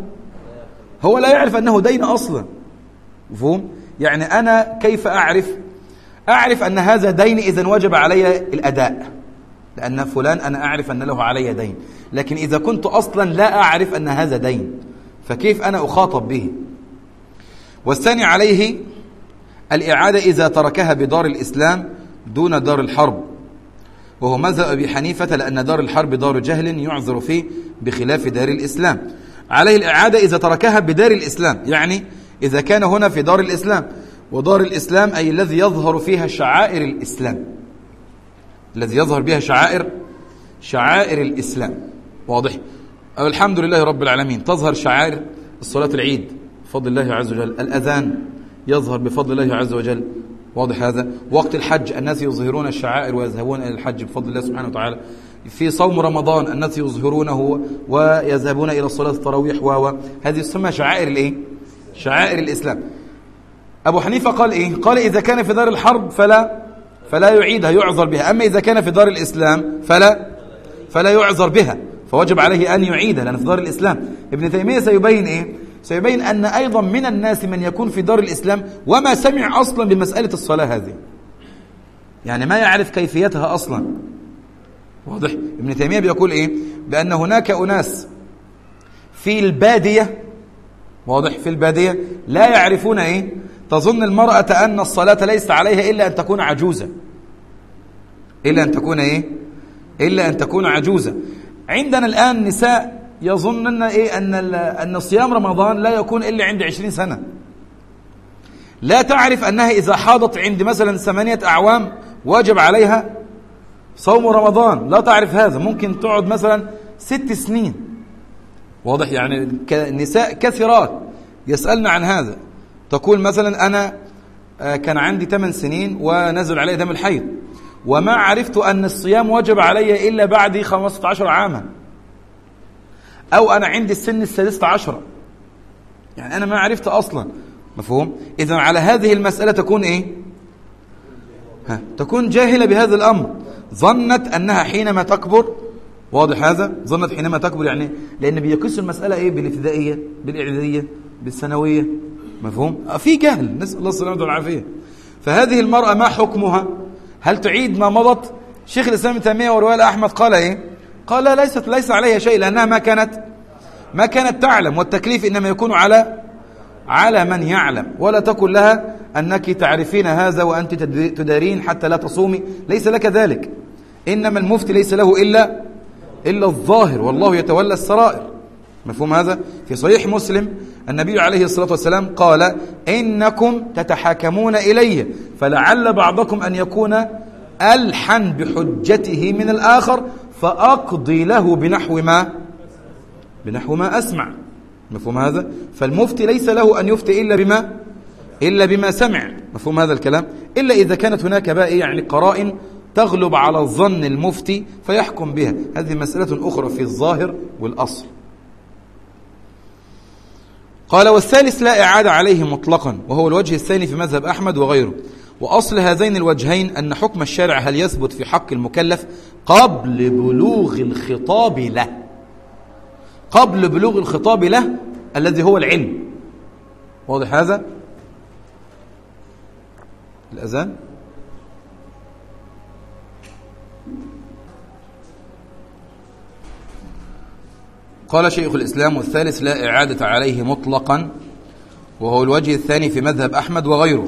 أنه دين أصلا، مفهوم؟ يعني أنا كيف أعرف أن هذا دين إذن وجب علي الأداء، لأن فلان أنا أعرف أن له علي دين. لكن إذا كنت أصلا لا أعرف أن هذا دين، فكيف أنا أخاطب به؟ والثاني عليه الإعادة إذا تركها بدار الإسلام دون دار الحرب، وهو مذهب أبي حنيفة، لأن دار الحرب دار جهل يعذر فيه بخلاف دار الإسلام. عليه الإعادة إذا تركها بدار الإسلام، يعني إذا كان هنا في دار الإسلام، ودار الإسلام أي الذي يظهر فيها شعائر الإسلام، الذي يظهر بها شعائر الإسلام. واضح؟ الحمد لله رب العالمين تظهر شعائر الصلاة العيد بفضل الله عز وجل، الأذان يظهر بفضل الله عز وجل. واضح هذا؟ وقت الحج الناس يظهرون الشعائر ويذهبون إلى الحج بفضل الله سبحانه وتعالى. في صوم رمضان الناس يظهرونه ويذهبون إلى صلاة التراويح، هذه تسمى شعائر الإسلام. أبو حنيفة قال إيه؟ قال إذا كان في دار الحرب فلا يعيدها، يعذر بها. أما إذا كان في دار الإسلام فلا يعذر بها، فوجب عليه أن يعيدها لأن في دار الإسلام. ابن تيمية سيبين إيه؟ سيبين أن أيضا من الناس من يكون في دار الإسلام وما سمع أصلا بمسألة الصلاة هذه، يعني ما يعرف كيفيتها أصلا. واضح؟ ابن تيمية بيقول إيه؟ بأن هناك أناس في البادية، واضح، في البادية لا يعرفون إيه؟ تظن المرأة أن الصلاة ليس عليها إلا أن تكون عجوزة، إلا أن تكون عجوزة. عندنا الآن نساء يظنن إيه؟ أن صيام رمضان لا يكون إلا عند 20 سنة، لا تعرف أنها إذا حاضت عند مثلا 8 أعوام واجب عليها صوم رمضان، لا تعرف هذا. ممكن تقعد مثلا 6 سنين واضح؟ يعني نساء كثيرات يسألن عن هذا. تقول مثلا أنا كان عندي 8 سنين ونزل علي دم الحيض، وما عرفت أن الصيام وجب علي إلا بعد 15 عاما، أو أنا عندي السن 16، يعني أنا ما عرفت أصلا. مفهوم؟ إذن على هذه المسألة تكون إيه؟ تكون جاهلة بهذا الأمر، ظنت أنها حينما تكبر، واضح هذا؟ ظنت حينما تكبر، يعني لأن بيقيسوا المسألة إيه؟ بالابتدائية، بالإعدادية، بالثانوية. مفهوم؟ في جهل، نسأل الله السلامة والعافية. فهذه المرأة ما حكمها؟ هل تعيد ما مضت؟ شيخ الإسلام ابن تيمية ورواية أحمد قال إيه؟ قال ليس عليها شيء، لأنها ما كانت تعلم، والتكليف إنما يكون على من يعلم. ولا تقل لها أنك تعرفين هذا وأنت تدارين حتى لا تصومي، ليس لك ذلك. إنما المفتي ليس له إلا الظاهر، والله يتولى السرائر. مفهوم هذا؟ في صحيح مسلم النبي عليه الصلاة والسلام قال: إنكم تتحاكمون إلي، فلعل بعضكم أن يكون ألحن بحجته من الآخر، فأقضي له بنحو ما أسمع. مفهوم هذا؟ فالمفتي ليس له أن يفتي إلا بما سمع. مفهوم هذا الكلام؟ إلا إذا كانت هناك بقى يعني قرائن تغلب على الظن المفتي فيحكم بها، هذه مسألة أخرى في الظاهر والأصل. قال: والثالث لا إعادة عليه مطلقا، وهو الوجه الثاني في مذهب أحمد وغيره. وأصل هذين الوجهين أن حكم الشارع هل يثبت في حق المكلف قبل بلوغ الخطاب له، قبل بلوغ الخطاب له الذي هو العلم. واضح هذا؟ الأذان. قال شيخ الإسلام: والثالث لا إعادة عليه مطلقا، وهو الوجه الثاني في مذهب أحمد وغيره.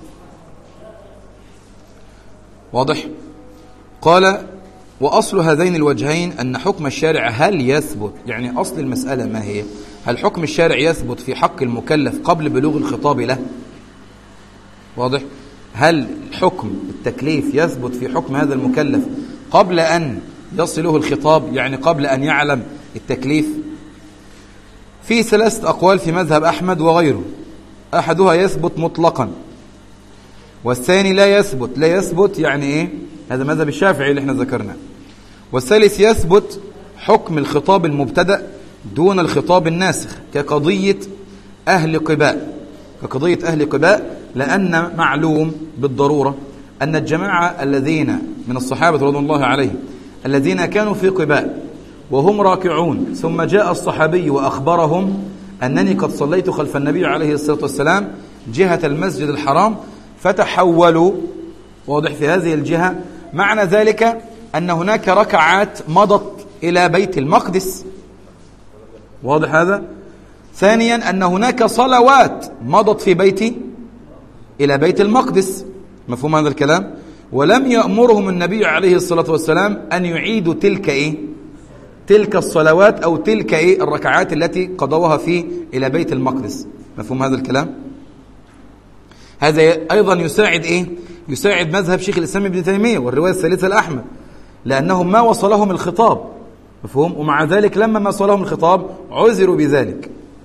واضح؟ قال: وأصل هذين الوجهين أن حكم الشارع هل يثبت، يعني أصل المسألة ما هي؟ هل حكم الشارع يثبت في حق المكلف قبل بلوغ الخطاب له؟ واضح؟ هل حكم التكليف يثبت في حكم هذا المكلف قبل أن يصله الخطاب، يعني قبل أن يعلم التكليف؟ في 3 أقوال في مذهب أحمد وغيره. أحدها يثبت مطلقا، والثاني لا يثبت يعني إيه؟ هذا مذهب الشافعي اللي احنا ذكرناه. والثالث يثبت حكم الخطاب المبتدأ دون الخطاب الناسخ، كقضية أهل قباء، لأن معلوم بالضرورة أن الجماعة الذين من الصحابة رضي الله عليهم الذين كانوا في قباء وهم راكعون، ثم جاء الصحابي وأخبرهم أنني قد صليت خلف النبي عليه الصلاة والسلام جهة المسجد الحرام، فتحولوا. واضح؟ في هذه الجهة معنى ذلك أن هناك ركعات مضت إلى بيت المقدس. واضح هذا؟ ثانيا أن هناك صلوات مضت إلى بيت المقدس. مفهوم هذا الكلام؟ ولم يأمرهم النبي عليه الصلاة والسلام أن يعيدوا تلك الصلوات أو تلك الركعات التي قضوها إلى بيت المقدس. مفهوم هذا الكلام؟ هذا أيضا يساعد مذهب شيخ الإسلام ابن تيمية والرواية الثالثة لأحمد، لأنهم ما وصلهم الخطاب. مفهوم؟ ومع ذلك لما ما وصلهم الخطاب عذروا بذلك.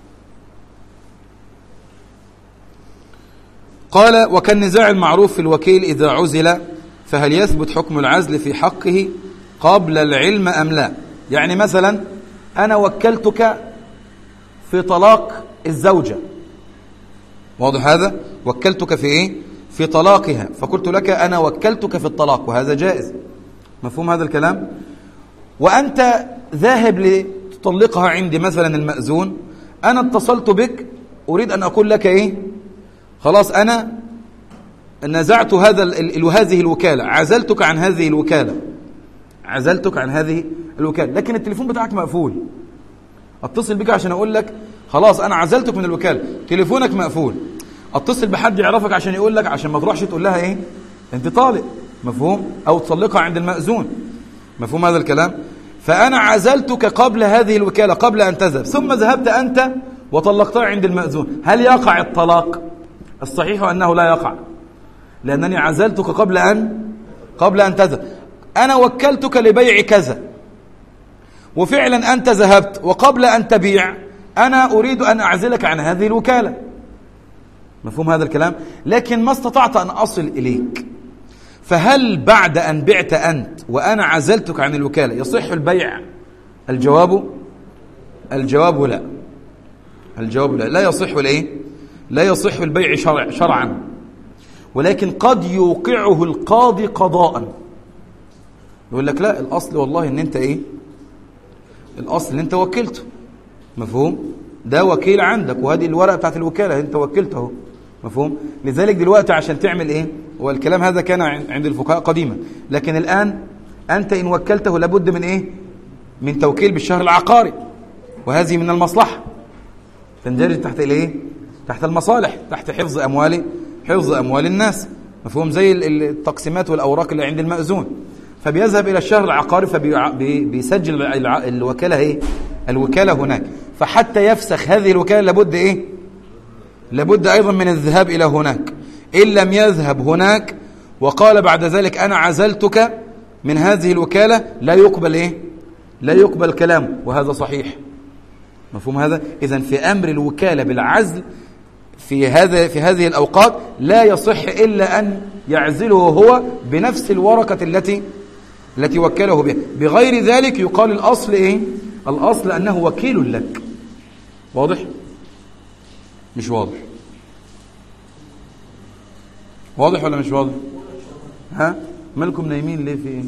قال: وكالنزاع المعروف في الوكيل إذا عزل، فهل يثبت حكم العزل في حقه قبل العلم أم لا؟ يعني مثلا أنا وكلتك في طلاق الزوجة. واضح هذا؟ وكلتك في طلاقها، فقلت لك أنا وكلتك في الطلاق، وهذا جائز. مفهوم هذا الكلام؟ وأنت ذاهب لتطلقها عندي مثلا المأذون، أنا اتصلت بك أريد أن أقول لك خلاص أنا نزعت هذه الوكالة، عزلتك عن هذه الوكالة، لكن التليفون بتاعك مقفول. اتصل بك عشان أقول لك خلاص أنا عزلتك من الوكالة، تليفونك مقفول. اتصل بحد يعرفك عشان يقول لك، عشان ما تروحش تقول لها أنت طالق. مفهوم؟ أو تطلقها عند المأذون. مفهوم هذا الكلام؟ فأنا عزلتك قبل هذه الوكالة، قبل أن تذهب، ثم ذهبت أنت وطلقتها عند المأذون. هل يقع الطلاق؟ الصحيح أنه لا يقع، لأنني عزلتك قبل أن تذهب. أنا وكلتك لبيع كذا، وفعلا أنت ذهبت، وقبل أن تبيع أنا أريد أن أعزلك عن هذه الوكالة. مفهوم هذا الكلام؟ لكن ما استطعت أن أصل إليك، فهل بعد أن بعت أنت وأنا عزلتك عن الوكالة يصح البيع؟ الجواب لا. الجواب لا يصح الإيه؟ لا يصح البيع شرعا، ولكن قد يوقعه القاضي قضاء. يقول لك لا، الأصل والله إن أنت إيه؟ الأصل إن أنت وكلته. مفهوم؟ ده وكيل عندك، وهذه الورقة بتاعت الوكالة أنت وكلته. مفهوم؟ لذلك دلوقتي عشان تعمل إيه؟ والكلام هذا كان عند الفقهاء قديما، لكن الآن أنت إن وكلته لابد من إيه؟ من توكيل بالشهر العقاري، وهذه من المصلحة، تندرج تحت الإيه؟ تحت المصالح، تحت حفظ أموال الناس. مفهوم؟ زي التقسيمات والأوراق اللي عند المأذون، فبيذهب إلى الشهر العقاري فبيسجل الوكالة إيه؟ الوكالة هناك. فحتى يفسخ هذه الوكالة لابد إيه؟ لابد أيضا من الذهاب إلى هناك. إن لم يذهب هناك وقال بعد ذلك أنا عزلتك من هذه الوكالة، لا يقبل إيه؟ لا يقبل كلامه، وهذا صحيح. مفهوم هذا؟ إذن في أمر الوكالة بالعزل في هذه الأوقات لا يصح إلا أن يعزله هو بنفس الورقة التي وكله بها. بغير ذلك يقال الأصل إيه؟ الأصل أنه وكيل لك. واضح؟ مش واضح؟ واضح ولا مش واضح؟ ها؟ مالكم نايمين ليه؟ في إيه؟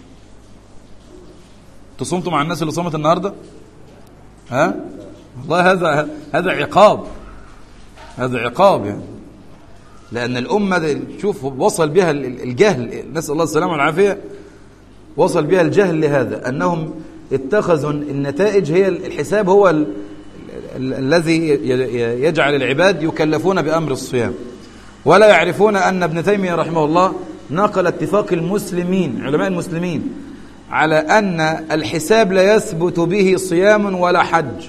تصمتوا مع الناس اللي صمت النهاردة؟ ها؟ والله هذا عقاب، هذا عقاب يعني، لأن الأمة شوف وصل بها الجهل، نسأل الله السلامة والعافية، وصل بها الجهل لهذا أنهم اتخذوا النتائج هي الحساب، هو الذي يجعل العباد يكلفون بأمر الصيام، ولا يعرفون أن ابن تيمية رحمه الله نقل اتفاق المسلمين، علماء المسلمين، على أن الحساب لا يثبت به صيام ولا حج،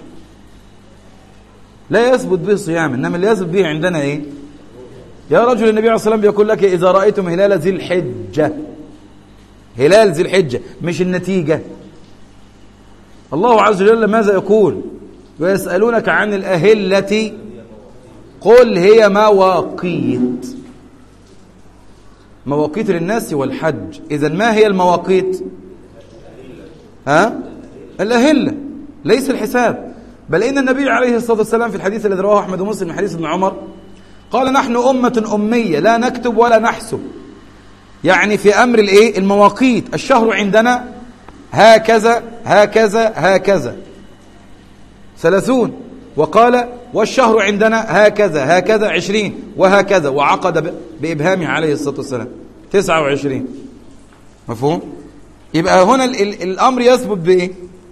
لا يثبت به صيام، إنما اللي يثبت به عندنا إيه؟ يا رجل، النبي عليه الصلاة والسلام بيقول لك إذا رأيتم هلال ذي الحجة، هلال ذي الحجة مش النتيجة. الله عز وجل ماذا يقول؟ ويسألونك عن الأهلة قل هي مواقيت للناس والحج. إذن ما هي المواقيت؟ الأهلة، ليس الحساب. بل إن النبي عليه الصلاة والسلام في الحديث الذي رواه أحمد ومسلم من حديث ابن عمر قال نحن أمة أمية لا نكتب ولا نحسب، يعني في أمر الإيه؟ المواقيت. الشهر عندنا هكذا هكذا هكذا 30، وقال والشهر عندنا هكذا هكذا 20، وهكذا، وعقد بإبهامه عليه الصلاة والسلام 29. مفهوم؟ يبقى هنا الأمر يثبت بإيه؟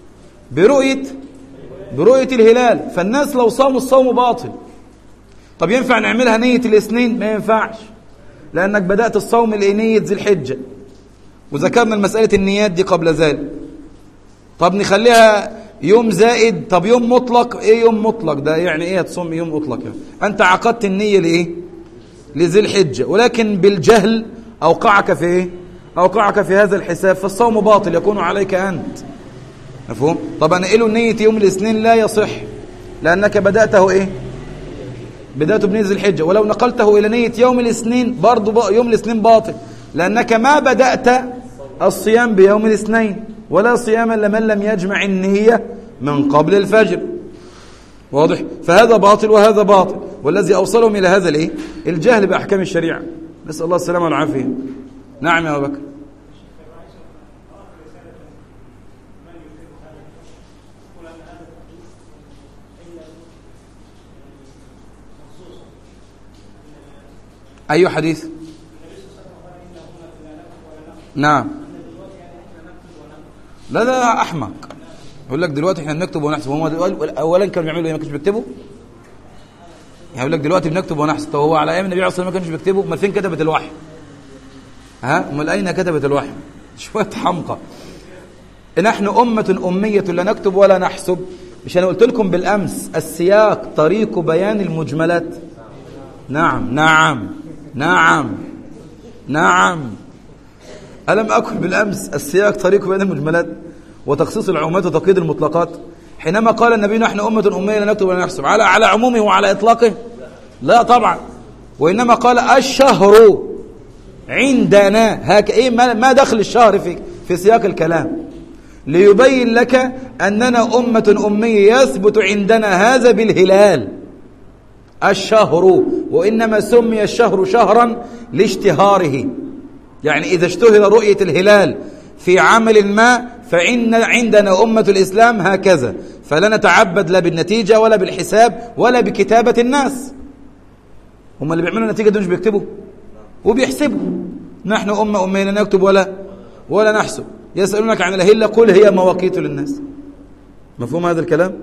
برؤية الهلال. فالناس لو صاموا الصوم باطل. طب ينفع نعملها نية الاثنين؟ ما ينفعش، لأنك بدأت الصوم لنية ذي الحجة، وذكرنا المسألة النيات دي قبل ذلك. طب نخليها يوم زائد، طب يوم مطلق. ايه يوم مطلق ده؟ يعني ايه هتصوم يوم مطلق؟ يعني انت عقدت النية لايه؟ لذي الحجة، ولكن بالجهل اوقعك في ايه؟ اوقعك في هذا الحساب، فالصوم باطل يكون عليك انت. مفهوم؟ طب انا له نية يوم الاثنين لا يصح، لانك بدأته ايه؟ بدأته بنية ذي الحجة. ولو نقلته الى نية يوم الاثنين برضو يوم الاثنين باطل، لانك ما بدأت الصيام بيوم الاثنين، ولا صيام لمن لم يجمع النية من قبل الفجر. واضح؟ فهذا باطل وهذا باطل، والذي أوصلهم إلى هذا الإيه؟ الجهل بأحكام الشريعة. نسأل الله السلامة والعافية. نعم يا أبو بكر. أي حديث؟ نعم. لا أحمق، يقول لك دلوقتي احنا بنكتب ونحسب. هم اولا كانوا بيعملوا ايه؟ ما كانوش بيكتبوا. يقول لك دلوقتي بنكتب ونحسب. طب هو على ايام النبي عليه الصلاه والسلام ما كانوش بيكتبوا؟ امال فين كتبت الوحي؟ امال اين كتبت الوحي؟ شويه حمقى. نحن امه اميه لا نكتب ولا نحسب. مش انا قلت لكم بالامس السياق طريق بيان المجملات؟ نعم نعم نعم نعم. ألم أقل بالأمس السياق طريق بيان المجملات؟ وتخصيص العمومات وتقييد المطلقات؟ حينما قال النبي نحن أمة أمية لا نكتب ولا نحسب، على عمومه وعلى إطلاقه؟ لا طبعا. وإنما قال الشهر عندنا إيه ما دخل الشهر في سياق الكلام؟ ليبين لك أننا أمة أمية يثبت عندنا هذا بالهلال الشهر، وإنما سمي الشهر شهرا لاشتهاره، يعني إذا اشتهر رؤية الهلال في عمل ما فإن عندنا أمة الإسلام هكذا، فلا نتعبد لا بالنتيجة ولا بالحساب ولا بكتابة الناس. هم اللي بيعملوا النتيجة دول مش بيكتبوا وبيحسبوا. نحن أمة أمية لا نكتب ولا نحسب. يسألونك عن الأهلة قل هي مواقيت للناس. مفهوم هذا الكلام؟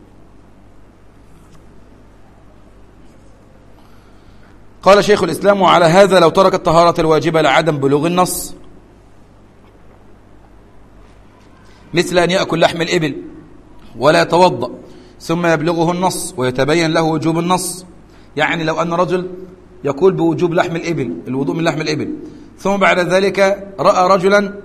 قال شيخ الإسلام: وعلى هذا لو ترك الطهارة الواجبة لعدم بلوغ النص، مثل أن يأكل لحم الإبل ولا يتوضأ ثم يبلغه النص ويتبين له وجوب النص. يعني لو أن رجل يقول بوجوب لحم الإبل، الوضوء من لحم الإبل، ثم بعد ذلك رأى رجلا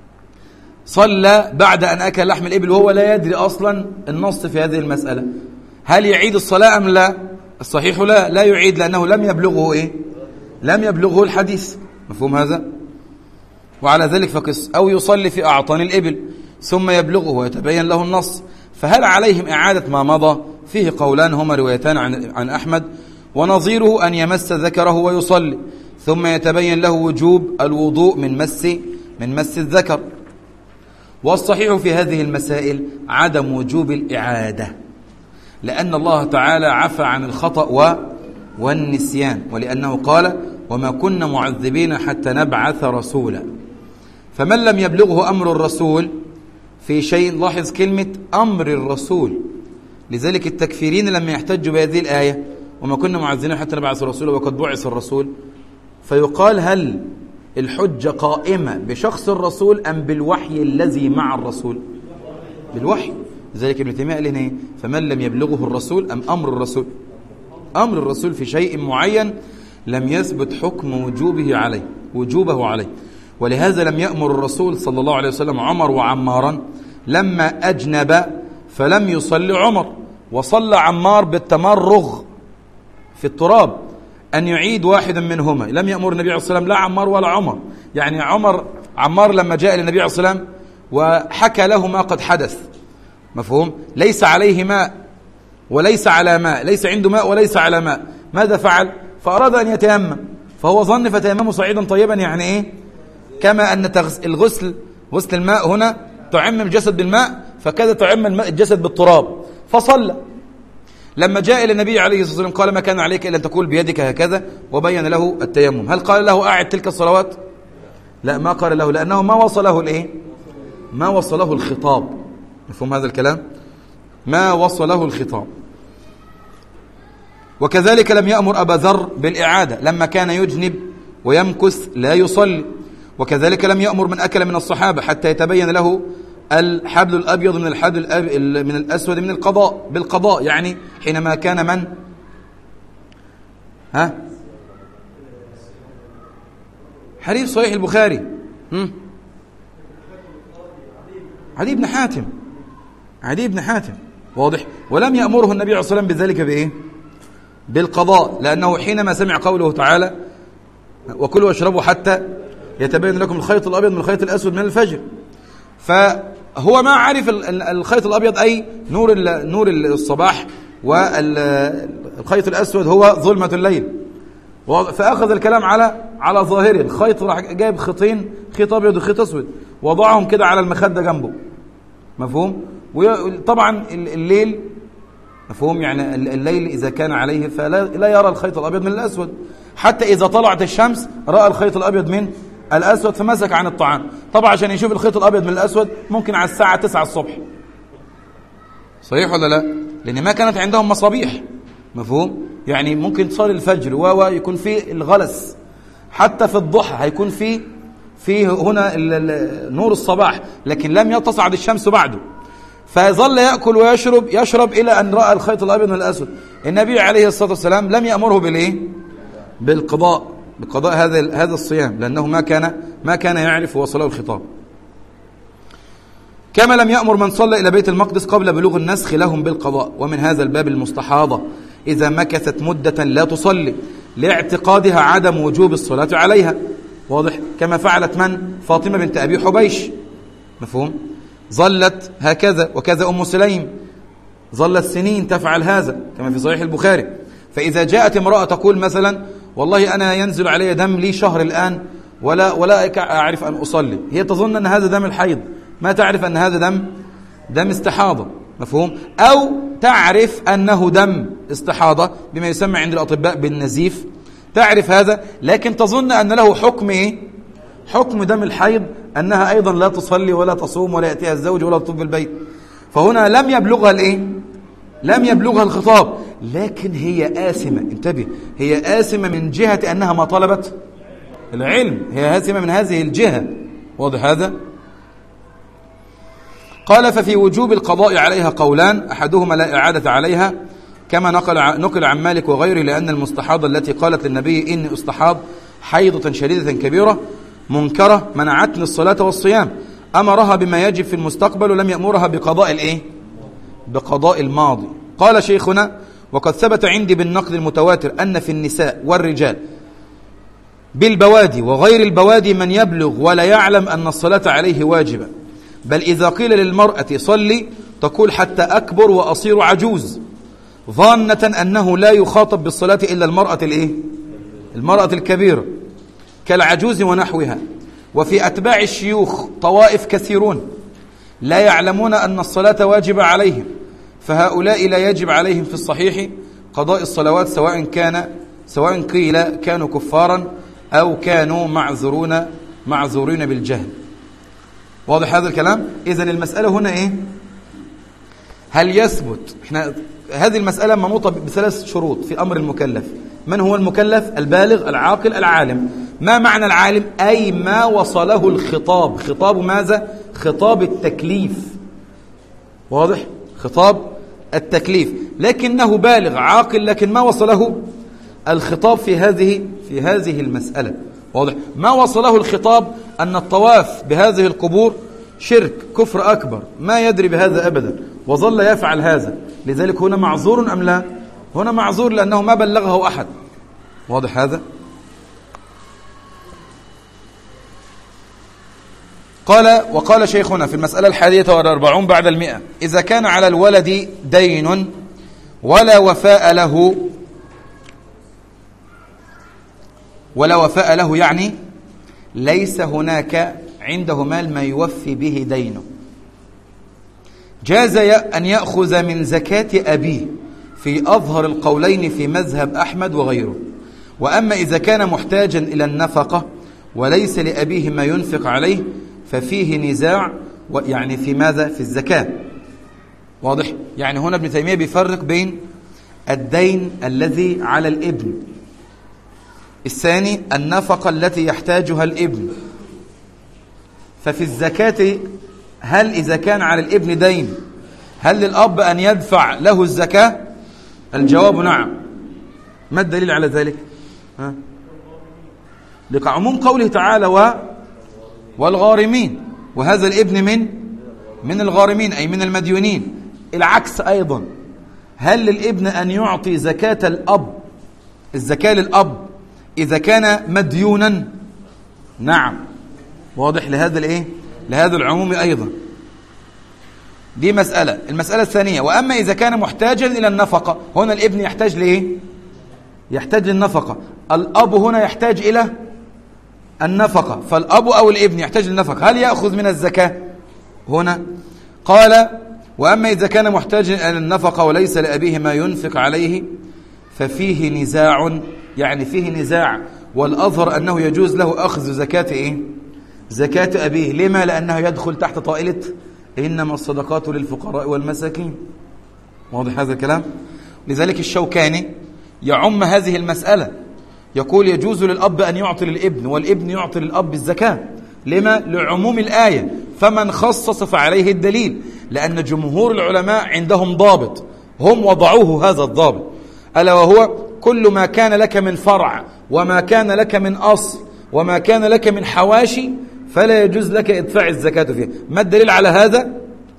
صلى بعد أن أكل لحم الإبل وهو لا يدري أصلا النص في هذه المسألة، هل يعيد الصلاة أم لا؟ الصحيح لا يعيد، لأنه لم يبلغه لم يبلغه الحديث. مفهوم هذا؟ وعلى ذلك فقس. أو يصلي في أعطان الإبل ثم يبلغه ويتبين له النص، فهل عليهم إعادة ما مضى؟ فيه قولان هما روايتان عن أحمد، ونظيره أن يمس ذكره ويصلي ثم يتبين له وجوب الوضوء من مس الذكر. والصحيح في هذه المسائل عدم وجوب الإعادة، لأن الله تعالى عفى عن الخطأ والنسيان، ولأنه قال: وما كنا معذبين حتى نبعث رسولا. فمن لم يبلغه أمر الرسول في شيء، لاحظ كلمة أمر الرسول، لذلك التكفيرين لما يحتجوا بهذه الآية وما كنا معذبين حتى نبعث رسولا وقد بعث الرسول، فيقال: هل الحجة قائمة بشخص الرسول أم بالوحي الذي مع الرسول؟ بالوحي. لذلك ابن تيمية قال هنا: فمن لم يبلغه الرسول أم أمر الرسول؟ أمر الرسول في شيء معين لم يثبت حكم وجوبه عليه. ولهذا لم يأمر الرسول صلى الله عليه وسلم عمر وعمارا لما أجنب فلم يصلي عمر، وصلى عمار بالتمرغ في التراب أن يعيد واحدا منهما. لم يأمر النبي عليه الصلاة والسلام لا عمار ولا عمر. يعني عمار لما جاء للنبي عليه الصلاة والسلام وحكى له ما قد حدث، مفهوم؟ ليس عليه ماء وليس على ماء، ليس عنده ماء وليس على ماء، ماذا فعل؟ فأراد أن يتيمم، فهو ظن فتيمموا صعيدا طيبا، يعني إيه؟ كما أن غسل الماء هنا تعمم الجسد بالماء، فكذا تعمم الجسد بالتراب، فصلى. لما جاء إلى النبي عليه الصلاة والسلام قال: ما كان عليك إلا أن تقول بيدك هكذا، وبين له التيمم. هل قال له أعد تلك الصلوات؟ لا، ما قال له، لأنه ما وصله الخطاب. مفهوم هذا الكلام؟ ما وصله الخطاب. وكذلك لم يأمر أبا ذر بالإعادة لما كان يجنب ويمكث لا يصلي. وكذلك لم يأمر من أكل من الصحابة حتى يتبين له الحبل الأبيض من من الأسود من بالقضاء، يعني حينما كان من حديث صحيح البخاري عدي بن حاتم واضح. ولم يأمره النبي عليه الصلاة والسلام بذلك بالقضاء، لأنه حينما سمع قوله تعالى: وكلوا واشربوا حتى يتبين لكم الخيط الأبيض من الخيط الأسود من الفجر، فهو ما عرف الخيط الأبيض أي نور الصباح، والخيط الأسود هو ظلمة الليل، فأخذ الكلام على ظاهره. الخيط راح جايب خيط أبيض وخيط أسود، وضعهم كده على المخدة جنبه، مفهوم؟ وطبعا الليل، مفهوم؟ يعني الليل إذا كان عليه فلا يرى الخيط الأبيض من الأسود، حتى إذا طلعت الشمس رأى الخيط الأبيض من الأسود فمسك عن الطعام. طبعا عشان يشوف الخيط الأبيض من الأسود ممكن على الساعة 9 الصبح، صحيح ولا لا؟ لأن ما كانت عندهم مصابيح، مفهوم؟ يعني ممكن تصلي الفجر ويكون فيه الغلس، حتى في الضحى هيكون فيه هنا نور الصباح، لكن لم تصعد الشمس بعده، فظل يأكل ويشرب إلى أن رأى الخيط الأبيض من الأسود. النبي عليه الصلاة والسلام لم يأمره بقضاء هذا الصيام، لأنه ما كان يعرف وصله الخطاب. كما لم يأمر من صلى إلى بيت المقدس قبل بلوغ النسخ لهم بالقضاء. ومن هذا الباب المستحاضة إذا مكثت مدة لا تصلي لاعتقادها عدم وجوب الصلاة عليها، واضح؟ كما فعلت من؟ فاطمة بنت أبي حبيش، مفهوم؟ ظلت هكذا، وكذا أم سليم ظلت سنين تفعل هذا كما في صحيح البخاري. فإذا جاءت امرأة تقول مثلا والله أنا ينزل علي دم لي شهر الآن ولا أعرف أن أصلي، هي تظن أن هذا دم الحيض، ما تعرف أن هذا دم استحاضة، مفهوم؟ أو تعرف أنه دم استحاضة بما يسمى عند الأطباء بالنزيف، تعرف هذا، لكن تظن أن له حكم إيه؟ حكم دم الحيض، أنها أيضا لا تصلي ولا تصوم ولا يأتيها الزوج ولا تطوف بالبيت. فهنا لم يبلغها الإيه؟ لم يبلغها الخطاب، لكن هي آثمة، انتبه، هي آثمة من جهة أنها ما طلبت العلم، هي آثمة من هذه الجهة، واضح هذا؟ قال ففي وجوب القضاء عليها قولان، أحدهما لا إعادة عليها كما نقل عن مالك وغيره، لأن المستحاضة التي قالت للنبي إني أستحاض حيضة شديدة كبيرة منكرة منعتني الصلاة والصيام، أمرها بما يجب في المستقبل ولم يأمرها بقضاء الإيه؟ بقضاء الماضي. قال شيخنا وقد ثبت عندي بالنقل المتواتر أن في النساء والرجال بالبوادي وغير البوادي من يبلغ ولا يعلم أن الصلاة عليه واجبة، بل إذا قيل للمرأة صلي تقول حتى أكبر وأصير عجوز، ظانة أنه لا يخاطب بالصلاة إلا المرأة الإيه؟ المرأة الكبيرة كالعجوز ونحوها. وفي أتباع الشيوخ طوائف كثيرون لا يعلمون أن الصلاة واجبة عليهم، فهؤلاء لا يجب عليهم في الصحيح قضاء الصلوات سواء قيل كانوا كفارا أو كانوا معذورين بالجهل. واضح هذا الكلام؟ إذن المسألة هنا إيه؟ هل يثبت؟ هذه المسألة منوطة بثلاث شروط في أمر المكلف. من هو المكلف؟ البالغ، العاقل، العالم. ما معنى العالم؟ أي ما وصله الخطاب. خطاب ماذا؟ خطاب التكليف، واضح؟ خطاب التكليف، لكنه بالغ عاقل لكن ما وصله الخطاب في هذه المسألة، واضح؟ ما وصله الخطاب أن الطواف بهذه القبور شرك كفر أكبر، ما يدري بهذا أبدا وظل يفعل هذا، لذلك هنا معذور أم لا؟ هنا معذور لأنه ما بلغه أحد، واضح هذا؟ وقال شيخنا في المسألة 41 بعد 100: إذا كان على الولد دين ولا وفاء له يعني ليس هناك عنده مال ما يوفي به دينه، جاز أن يأخذ من زكاة أبيه في أظهر القولين في مذهب أحمد وغيره. وأما إذا كان محتاجا إلى النفقة وليس لأبيه ما ينفق عليه ففيه نزاع، يعني في ماذا؟ في الزكاة، واضح؟ يعني هنا ابن تيمية بيفرق بين الدين الذي على الابن، الثاني النفقة التي يحتاجها الابن. ففي الزكاة هل إذا كان على الابن دين هل للأب أن يدفع له الزكاة؟ الجواب نعم. ما الدليل على ذلك؟ لعموم قوله تعالى والغارمين، وهذا الابن من الغارمين أي من المديونين. العكس أيضا، هل للابن أن يعطي زكاة الزكاة للأب إذا كان مديونا؟ نعم، واضح لهذا العموم أيضا. دي مسألة. المسألة الثانية: وأما إذا كان محتاجا إلى النفقة، هنا الابن يحتاج لإيه؟ يحتاج للنفقة. الأب هنا يحتاج إلى النفقة، فالأب أو الابن يحتاج للنفقة، هل يأخذ من الزكاة هنا؟ قال: وأما إذا كان محتاجا إلى النفقة وليس لأبيه ما ينفق عليه ففيه نزاع، يعني فيه نزاع، والأظهر أنه يجوز له أخذ زكاة زكاة أبيه. لما؟ لأنه يدخل تحت طائلة إنما الصدقات للفقراء والمساكين، واضح هذا الكلام؟ لذلك الشوكاني يعم هذه المسألة، يقول يجوز للأب أن يعطي للابن والابن يعطي للأب الزكاة. لما؟ لعموم الآية، فمن خصص فعليه الدليل، لأن جمهور العلماء عندهم ضابط هم وضعوه هذا الضابط، ألا وهو كل ما كان لك من فرع وما كان لك من أصل وما كان لك من حواشي فلا يجوز لك إدفاع الزكاة فيه. ما الدليل على هذا؟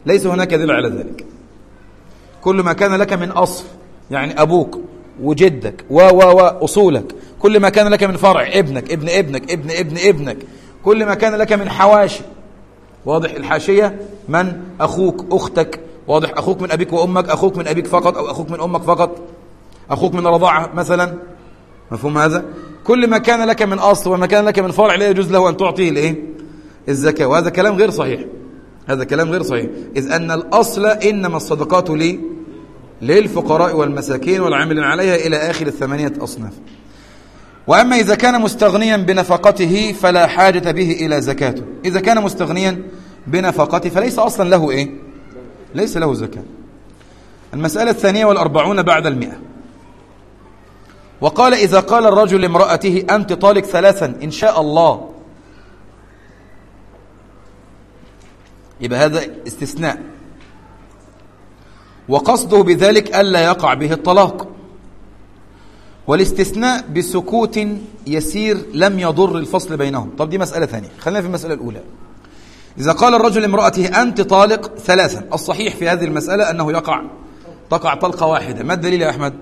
ليس هناك دليل على ذلك. كل ما كان لك من أصل، يعني أبوك وجدك وأصولك، كل ما كان لك من فرع، ابنك ابن ابنك ابن ابن ابنك، كل ما كان لك من حواشي، واضح، الحاشية من أخوك أختك، واضح، أخوك من أبيك وأمك، أخوك من أبيك فقط أو أخوك من أمك فقط، أخوك من رضاعة مثلا، مفهوم هذا؟ كل ما كان لك من أصل وما كان لك من فرع لا يجوز له أن تعطيه الإيه؟ الزكاة. وهذا كلام غير صحيح، هذا كلام غير صحيح، إذ أن الأصل إنما الصدقات للفقراء والمساكين والعاملين عليها إلى آخر 8 أصناف. وأما إذا كان مستغنيا بنفقته فلا حاجة به إلى زكاته. إذا كان مستغنيا بنفقته فليس أصلا له إيه؟ ليس له زكاة. المسألة 42 بعد 100. وقال إذا قال الرجل لامرأته أنت طالق 3 إن شاء الله، يبقى هذا استثناء، وقصده بذلك ألا يقع به الطلاق. والاستثناء بسكوت يسير لم يضر الفصل بينهم. طب دي مسألة ثانية، خلينا في المسألة الأولى. إذا قال الرجل لامرأته أنت طالق 3، الصحيح في هذه المسألة أنه تقع طلقة واحدة. ما الدليل يا أحمد؟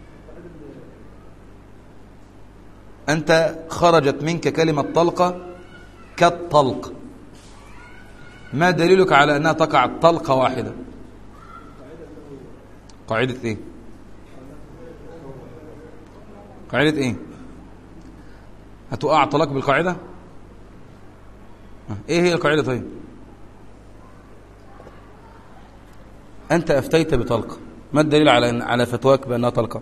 أنت خرجت منك كلمة طلقة كالطلق، ما دليلك على أنها تقع طلقة واحدة؟ قاعدة إيه؟ قاعدة إيه؟ هتقع طلاق بالقاعدة؟ إيه هي القاعدة طيب؟ أنت أفتيت بطلقة، ما الدليل على فتواك بأنها طلقة؟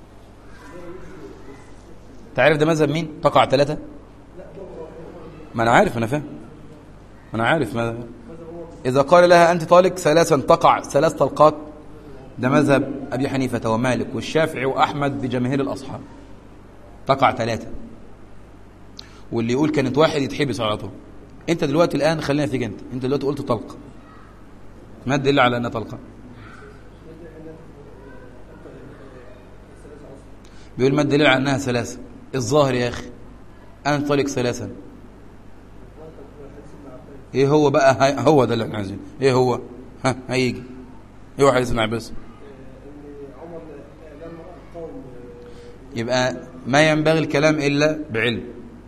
تعرف ده مذهب مين؟ تقع 3؟ ما أنا عارف، أنا فاهم، أنا عارف ماذا. إذا قال لها أنت طالق 3 تقع 3 طلقات، ده مذهب أبي حنيفة ومالك والشافعي وأحمد بجماهير الأصحاب، تقع 3. واللي يقول كانت 1 يتحبس على طول. أنت دلوقتي الآن خلينا فيك، أنت دلوقتي قلت طلق، ما الدليل على أنها طلقة؟ بيقول ما الدليل على أنها 3؟ الظاهر يا أخي أنا طالق 3. إيه هو بقى؟ هو ده اللي احنا عايزينه. إيه هو؟ هيجي إيه هو حديث ابن عباس؟ يبقى ما ينبغي الكلام إلا بعلم.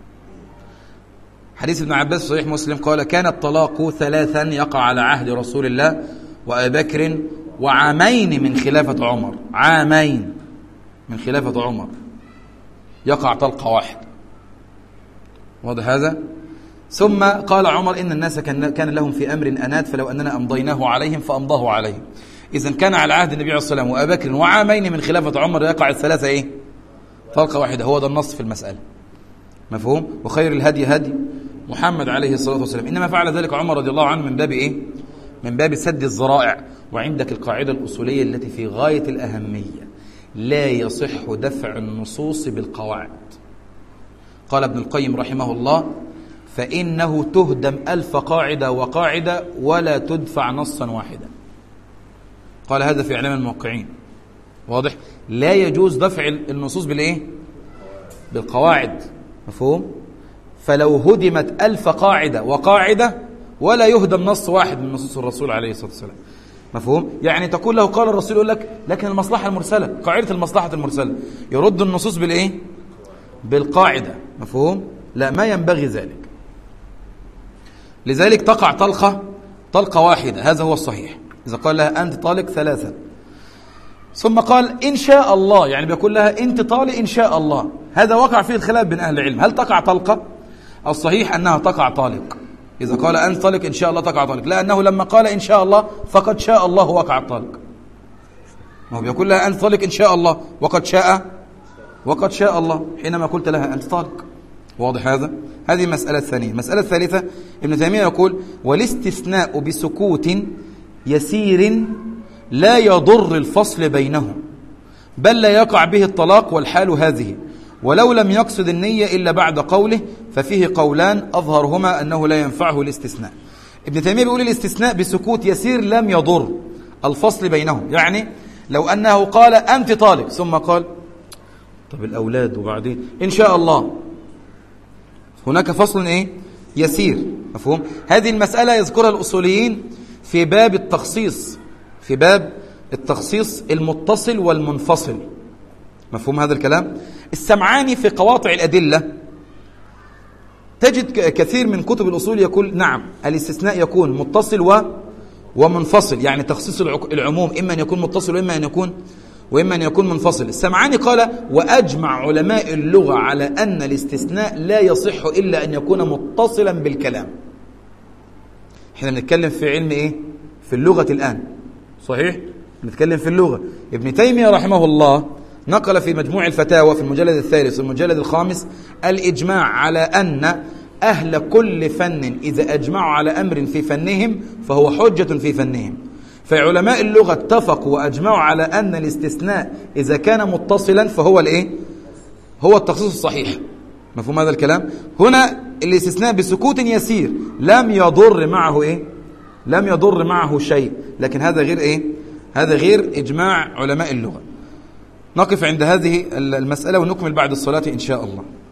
حديث ابن عباس صحيح مسلم قال كان الطلاق 3 يقع على عهد رسول الله وأبي بكر وعامين من خلافة عمر، عامين من خلافة عمر يقع طلقة 1. واضح هذا؟ ثم قال عمر إن الناس كان لهم في أمر أنات فلو أننا أمضيناه عليهم فأمضاه عليهم. إذن كان على عهد النبي عليه الصلاة والسلام وأبي بكر وعامين من خلافة عمر يقع 3 إيه؟ طلقة 1. هو ده النص في المسألة، مفهوم؟ وخير الهدي هدي محمد عليه الصلاة والسلام. إنما فعل ذلك عمر رضي الله عنه من باب إيه؟ من باب سد الذرائع. وعندك القاعدة الأصولية التي في غاية الأهمية: لا يصح دفع النصوص بالقواعد. قال ابن القيم رحمه الله: فإنه تهدم 1000 قاعدة وقاعدة ولا تدفع نصا واحدا. قال هذا في إعلام الموقعين. واضح؟ لا يجوز دفع النصوص بالإيه؟ بالقواعد، مفهوم؟ فلو هدمت 1000 قاعدة وقاعدة ولا يهدم نص واحد من نصوص الرسول عليه الصلاة والسلام، مفهوم؟ يعني تقول له قال الرسول، يقول لك لكن المصلحة المرسلة، قاعدة المصلحة المرسلة، يرد النصوص بالإيه؟ بالقاعدة، مفهوم؟ لا، ما ينبغي ذلك. لذلك تقع طلقة واحدة، هذا هو الصحيح. إذا قال لها أنت طالق 3 ثم قال إن شاء الله، يعني بيقول لها أنت طالق إن شاء الله، هذا وقع فيه الخلاف بين أهل العلم، هل تقع طلقة؟ الصحيح أنها تقع طالق. إذا قال أنت طالق إن شاء الله تقع طالق، لأنه لما قال إن شاء الله فقد شاء الله وقع الطلق. ما هو بيقول لها أنت طالق إن شاء الله وقد شاء الله حينما قلت لها أنت طالق. واضح هذا؟ هذه مسألة ثانية. المسألة الثالثة ابن تيمية يقول: والاستثناء بسكوت يسير لا يضر الفصل بينهم، بل لا يقع به الطلاق، والحال هذه، ولو لم يقصد النية إلا بعد قوله، ففيه قولان أظهرهما أنه لا ينفعه الاستثناء. ابن تيمية بيقول الاستثناء بسكوت يسير لم يضر الفصل بينهم، يعني لو أنه قال أنت طالق ثم قال طب الأولاد وبعدين إن شاء الله، هناك فصل إيه؟ يسير، مفهوم؟ هذه المسألة يذكرها الأصوليين في باب التخصيص، في باب التخصيص المتصل والمنفصل. مفهوم هذا الكلام؟ السمعاني في قواطع الأدلة تجد كثير من كتب الأصول يقول نعم الاستثناء يكون متصل ومنفصل، يعني تخصيص العموم إما أن يكون متصل وإما أن يكون منفصل. السمعاني قال وأجمع علماء اللغة على أن الاستثناء لا يصح إلا أن يكون متصلا بالكلام. احنا بنتكلم في علم إيه؟ في اللغة الآن، صحيح؟ بنتكلم في اللغة. ابن تيمية رحمه الله نقل في مجموع الفتاوى في المجلد الثالث والمجلد الخامس الإجماع على أن أهل كل فن إذا أجمعوا على أمر في فنهم فهو حجة في فنهم. فعلماء اللغة اتفقوا وأجمعوا على أن الاستثناء إذا كان متصلا فهو الإيه؟ هو التخصيص الصحيح. مفهوم هذا الكلام؟ هنا الاستثناء بسكوت يسير لم يضر معه إيه؟ لم يضر معه شيء، لكن هذا غير إيه؟ هذا غير إجماع علماء اللغة. نقف عند هذه المسألة ونكمل بعد الصلاة إن شاء الله.